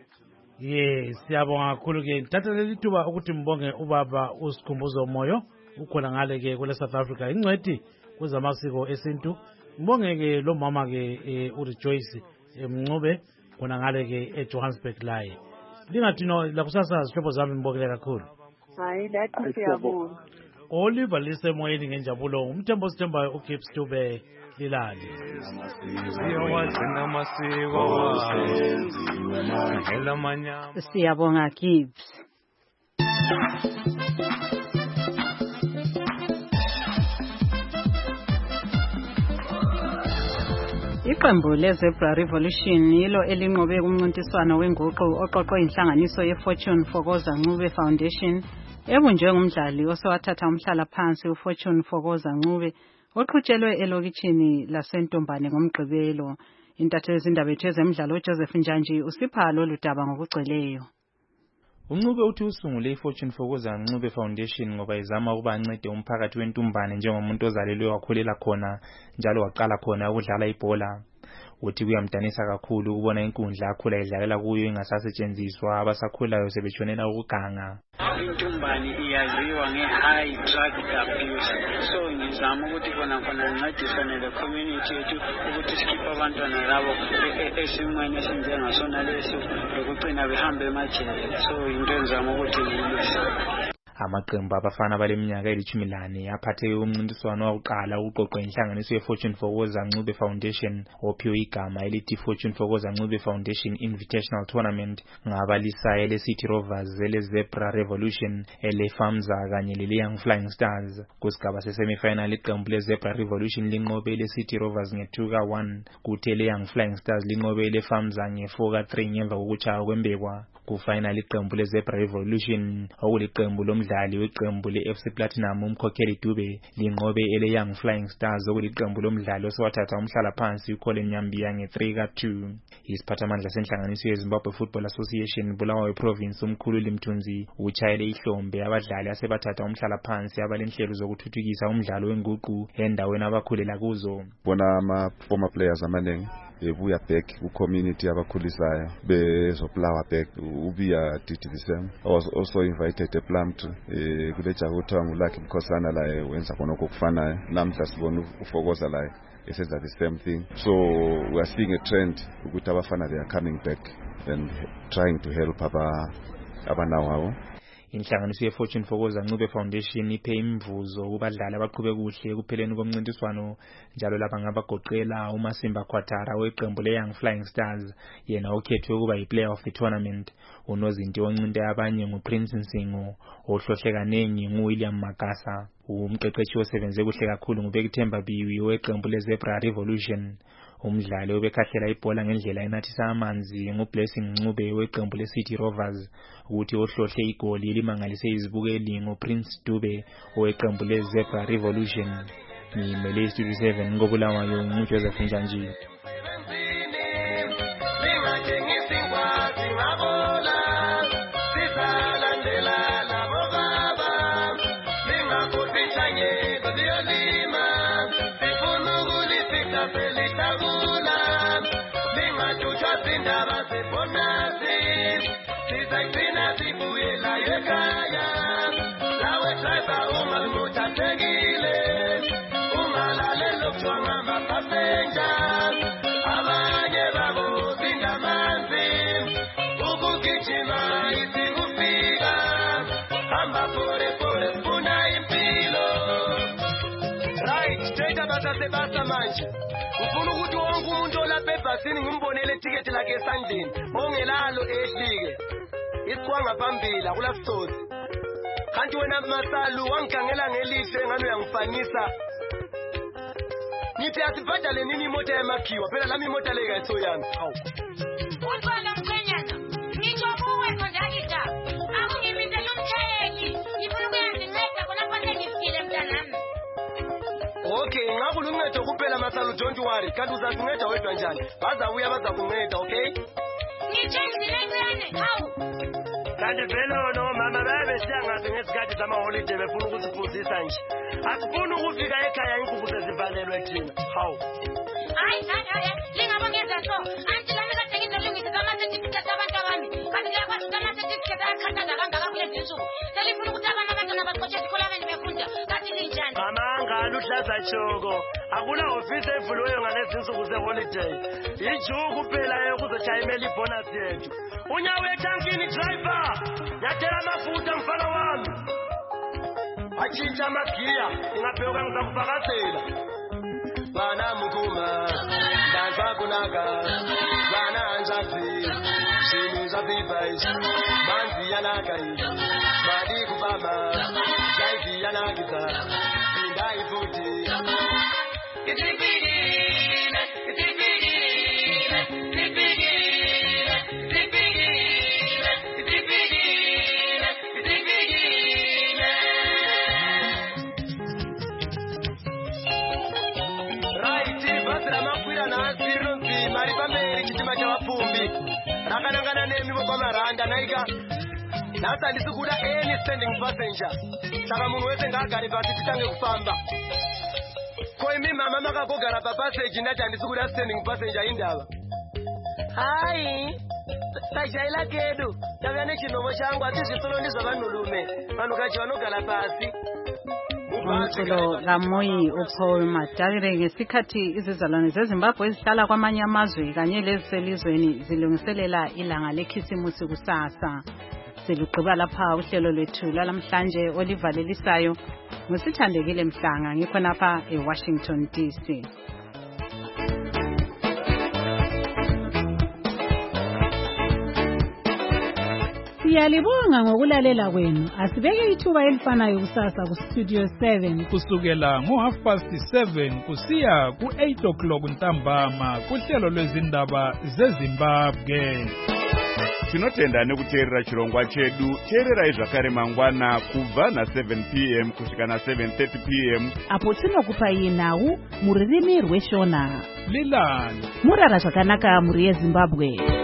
C: Yes, siyabonga kakhulu ke thatha leli thuba ukuthi mbonge ubaba uSikhumbuzo Moyo ukhona ngale ke kule South Africa ingcwethi kwezamasiko esintu. Mbonge ke lo mama ke uRejoice Mncube khona ngale ke eJohannesburg laye. Lingathi no la kusasa sihlobo zami mbongele kakhulu.
P: Hayi lathi siyabonga.
C: Olivalise emoyeni ngenjabulo umthembo sithembayo uGibbs Dube Lilale.
B: Siyabonga Gibbs. Iqembu leZebra Revolution yilo elinqobe kumncintiswano wenguqu oqoqwe inhlanganiso yeFortune Fokoza Ncube Foundation ebunjwe ngumdlali osewathatha umhlala phansi uFortune Fokoza Ncube oqhutshelwe elokitshini laseNtombane ngomgqibelo. Intatheli zindaba ethu ezemidlalo uJoseph Njanji usipha lolu daba ngokugcweleyo.
D: uNcube uthi usungule iFortune Fokoza Ncube Foundation ngoba izama ukuba ancede umphakathi wentumbane njengomuntu ozalelwe wakhulela khona njalo waqala khona ukudlala ibhola. Uthi kuyamdanisa kakhulu ukubona inkundla akhula idlalela kuyo ingasasetshenziswa abasakhulayo sebetshonela ukuganga.
S: Intumbane iyaziwa nge-high drug abuse, so ngizama ukuthi khona khona ngincedisane le-community yethu ukuthi sikhiphe abantwana labo esimweni esinjengasona lesi lokugcina behamba emajele, so into engizama ukuthi ngiyilwise.
D: Amaqembu abafana baleminyaka elithumi lane aphathe umncintiswano wokuqala uqoqwe inhlanganiso yeFortune Fokoza Ncube Foundation ophiwe igama elithi Fortune Fokoza Ncube Foundation Invitational Tournament ngabalisa ele City Rovers, ele Zebra Revolution, ele Famza kanye le Young Flying Stars. Kusigaba sesemifinal iqembu le Zebra Revolution linqobe le City Rovers nge-two ka one, kuthi le Young Flying Stars linqobe le Famza nge-four ka three ngemva kokuchaya kwembekwa. Kufinal iqembu le Zebra Revolution okuliqembu lomdlali weqembu le-F C Platinum umkhokheli Dube linqobe ele Young Flying Stars okuliqembu lomdlali osewathatha umhlala phansi uColin Nyambia nge-three ka two. Isiphathamandla senhlanganiso yeZimbabwe Football Association Bulawayo Province umkhulu Limthunzi uchayele ihlombe abadlali asebathatha umhlala phansi abalenhlelo zokuthuthukisa umdlalo wenguqu endaweni abakhulela kuzo.
T: Bona ama former players amaningi ebuya back ku-community abakhulisayo bezopulawa back ubiya did the same. I was also invited ePlum to eh kule jaga kuthiwa nguLucky Mkhosana la wenza khona okufanayo. Namhla sibona uFokoza la esenza the same thing, so we are seeing a trend ukuthi abafana they are coming back and trying to help aba abanawo.
D: Inhlanganiso yeFortune Fokoza Ncube Foundation iphe imvuzo kubadlali abaqhube kuhle ekupheleni komncintiswano njalo lapha ngabagoqela uMasimba Khwathara weqembu leYoung Flying Stars yena okhethwe ukuba yiplayer of the tournament. Unozinti oncinte abanye nguPrince Nsingo, ohlohle kanengi nguWilliam Makasa. Umqeqeshi osebenze kuhle kakhulu nguBekithemba Biwi weqembu leZebra Revolution. Umdlali obekhahlela ibhola ngendlela enathisa amanzi nguBlessing Ncube weqembu leCity Rovers, ukuthi ohlohle igoli elimangalise izibukeli nguPrince Dube weqembu leZebra Revolution. Ngimele iStudio seven ngobulawayo nguJoseph Njanji.
V: Sebasa manje ufuna ukuthi wonke umuntu olapha ebhasini ngimbonele ticket lakhe esandleni ongelalo ehlike isiqwanga phambili akula sithosi kanti wena Masalu wangigangela ngelihle ngani uyangifanisa nithi asibhadale nini imoto yamakhiwa phela lami imoto le kayiso yami hawu
W: Ubona mkhwenyana ngisho kuwe konjangita akungimizela umtheleki ngifuna ukuyanginceda khona manje ngifikile mntanami.
V: Okay, ngakho luncedo kuphela Masalu, don't worry. Kanti uzakunceda wedwa njani? Bazabuya bazakunceda, okay?
W: Ngitshenzile encane, hawu.
V: Kanti vele no mama babe siyangazi ngesikhathi sama holiday befuna ukusifundisa nje. Asifuni ukufika ekhaya inkukhu sezivalelwe thina. Hawu.
W: Hayi, hayi, hayi, lingabongeza so. Anti lami kade ngizolungisa ama certificate abantu abami. Kanti ngiyakwazi ama certificate ayakhathaza kangaka kulezi insuku. Selifuna ukuthi abana abantwana baqotshe esikolweni befunda. Kanti linjani?
V: Mama ngalo uhlaza choko. Akula office evuliweyo ngalezi insuku ze-holiday. Ijuku kuphela yokuzochayimela ibonus yethu. Unyawo etankini driver. Yathela amafutha mfana wami. Achinja amagiya, ingapheoka ngizakuvakazela. Bana mukuma, danza kunaga, bana anjazi, shimi zabibais, manzi yanagai, madi kubama, jaivi yanagiza, binda ifuti. Itibidi, itibidi, itibidi, itibidi, itibidi, itibidi. Right, basi la makwira na asiro nzima haika nasi handisi kuda any standing passenger saka munhu wese ngaagare pasi titange kufamba ko imi mama makagogara papaseji ndati handisi kuda standing passenger indava hai tajaila kedu tavya nechinomo changu hatizvisolo ndizvavanhurume vanhukaji vanogara pasi
B: umculo kaMoyi uPaul Madarire ngesikhathi izizalwane zeZimbabwe ezihlala kwamanye amazwe kanye leziselizweni zilungiselela ilanga lekhisimusi kusasa. Siluqhiba lapha uhlelo lwethu lalamhlanje olivalelisayo ngusithandekile Mhlanga ngikho napha eWashington D C.
E: Siyalibonga ngokulalela kwenu. Asibeke ithuba elifanayo kusasa ku Studio seven
C: kusukela ngo half past seven kusiya ku eight o'clock ntambama kuhlelo lwezindaba zeZimbabwe.
A: Tinotenda nekuteerera chirongwa chedu. Teererai zvakare mangwana kubva na seven p m kusvika na seven thirty p m
B: apo tinokupai nhau muririmi rweshona.
C: Lilani
B: murara zvakanaka muri yeZimbabwe.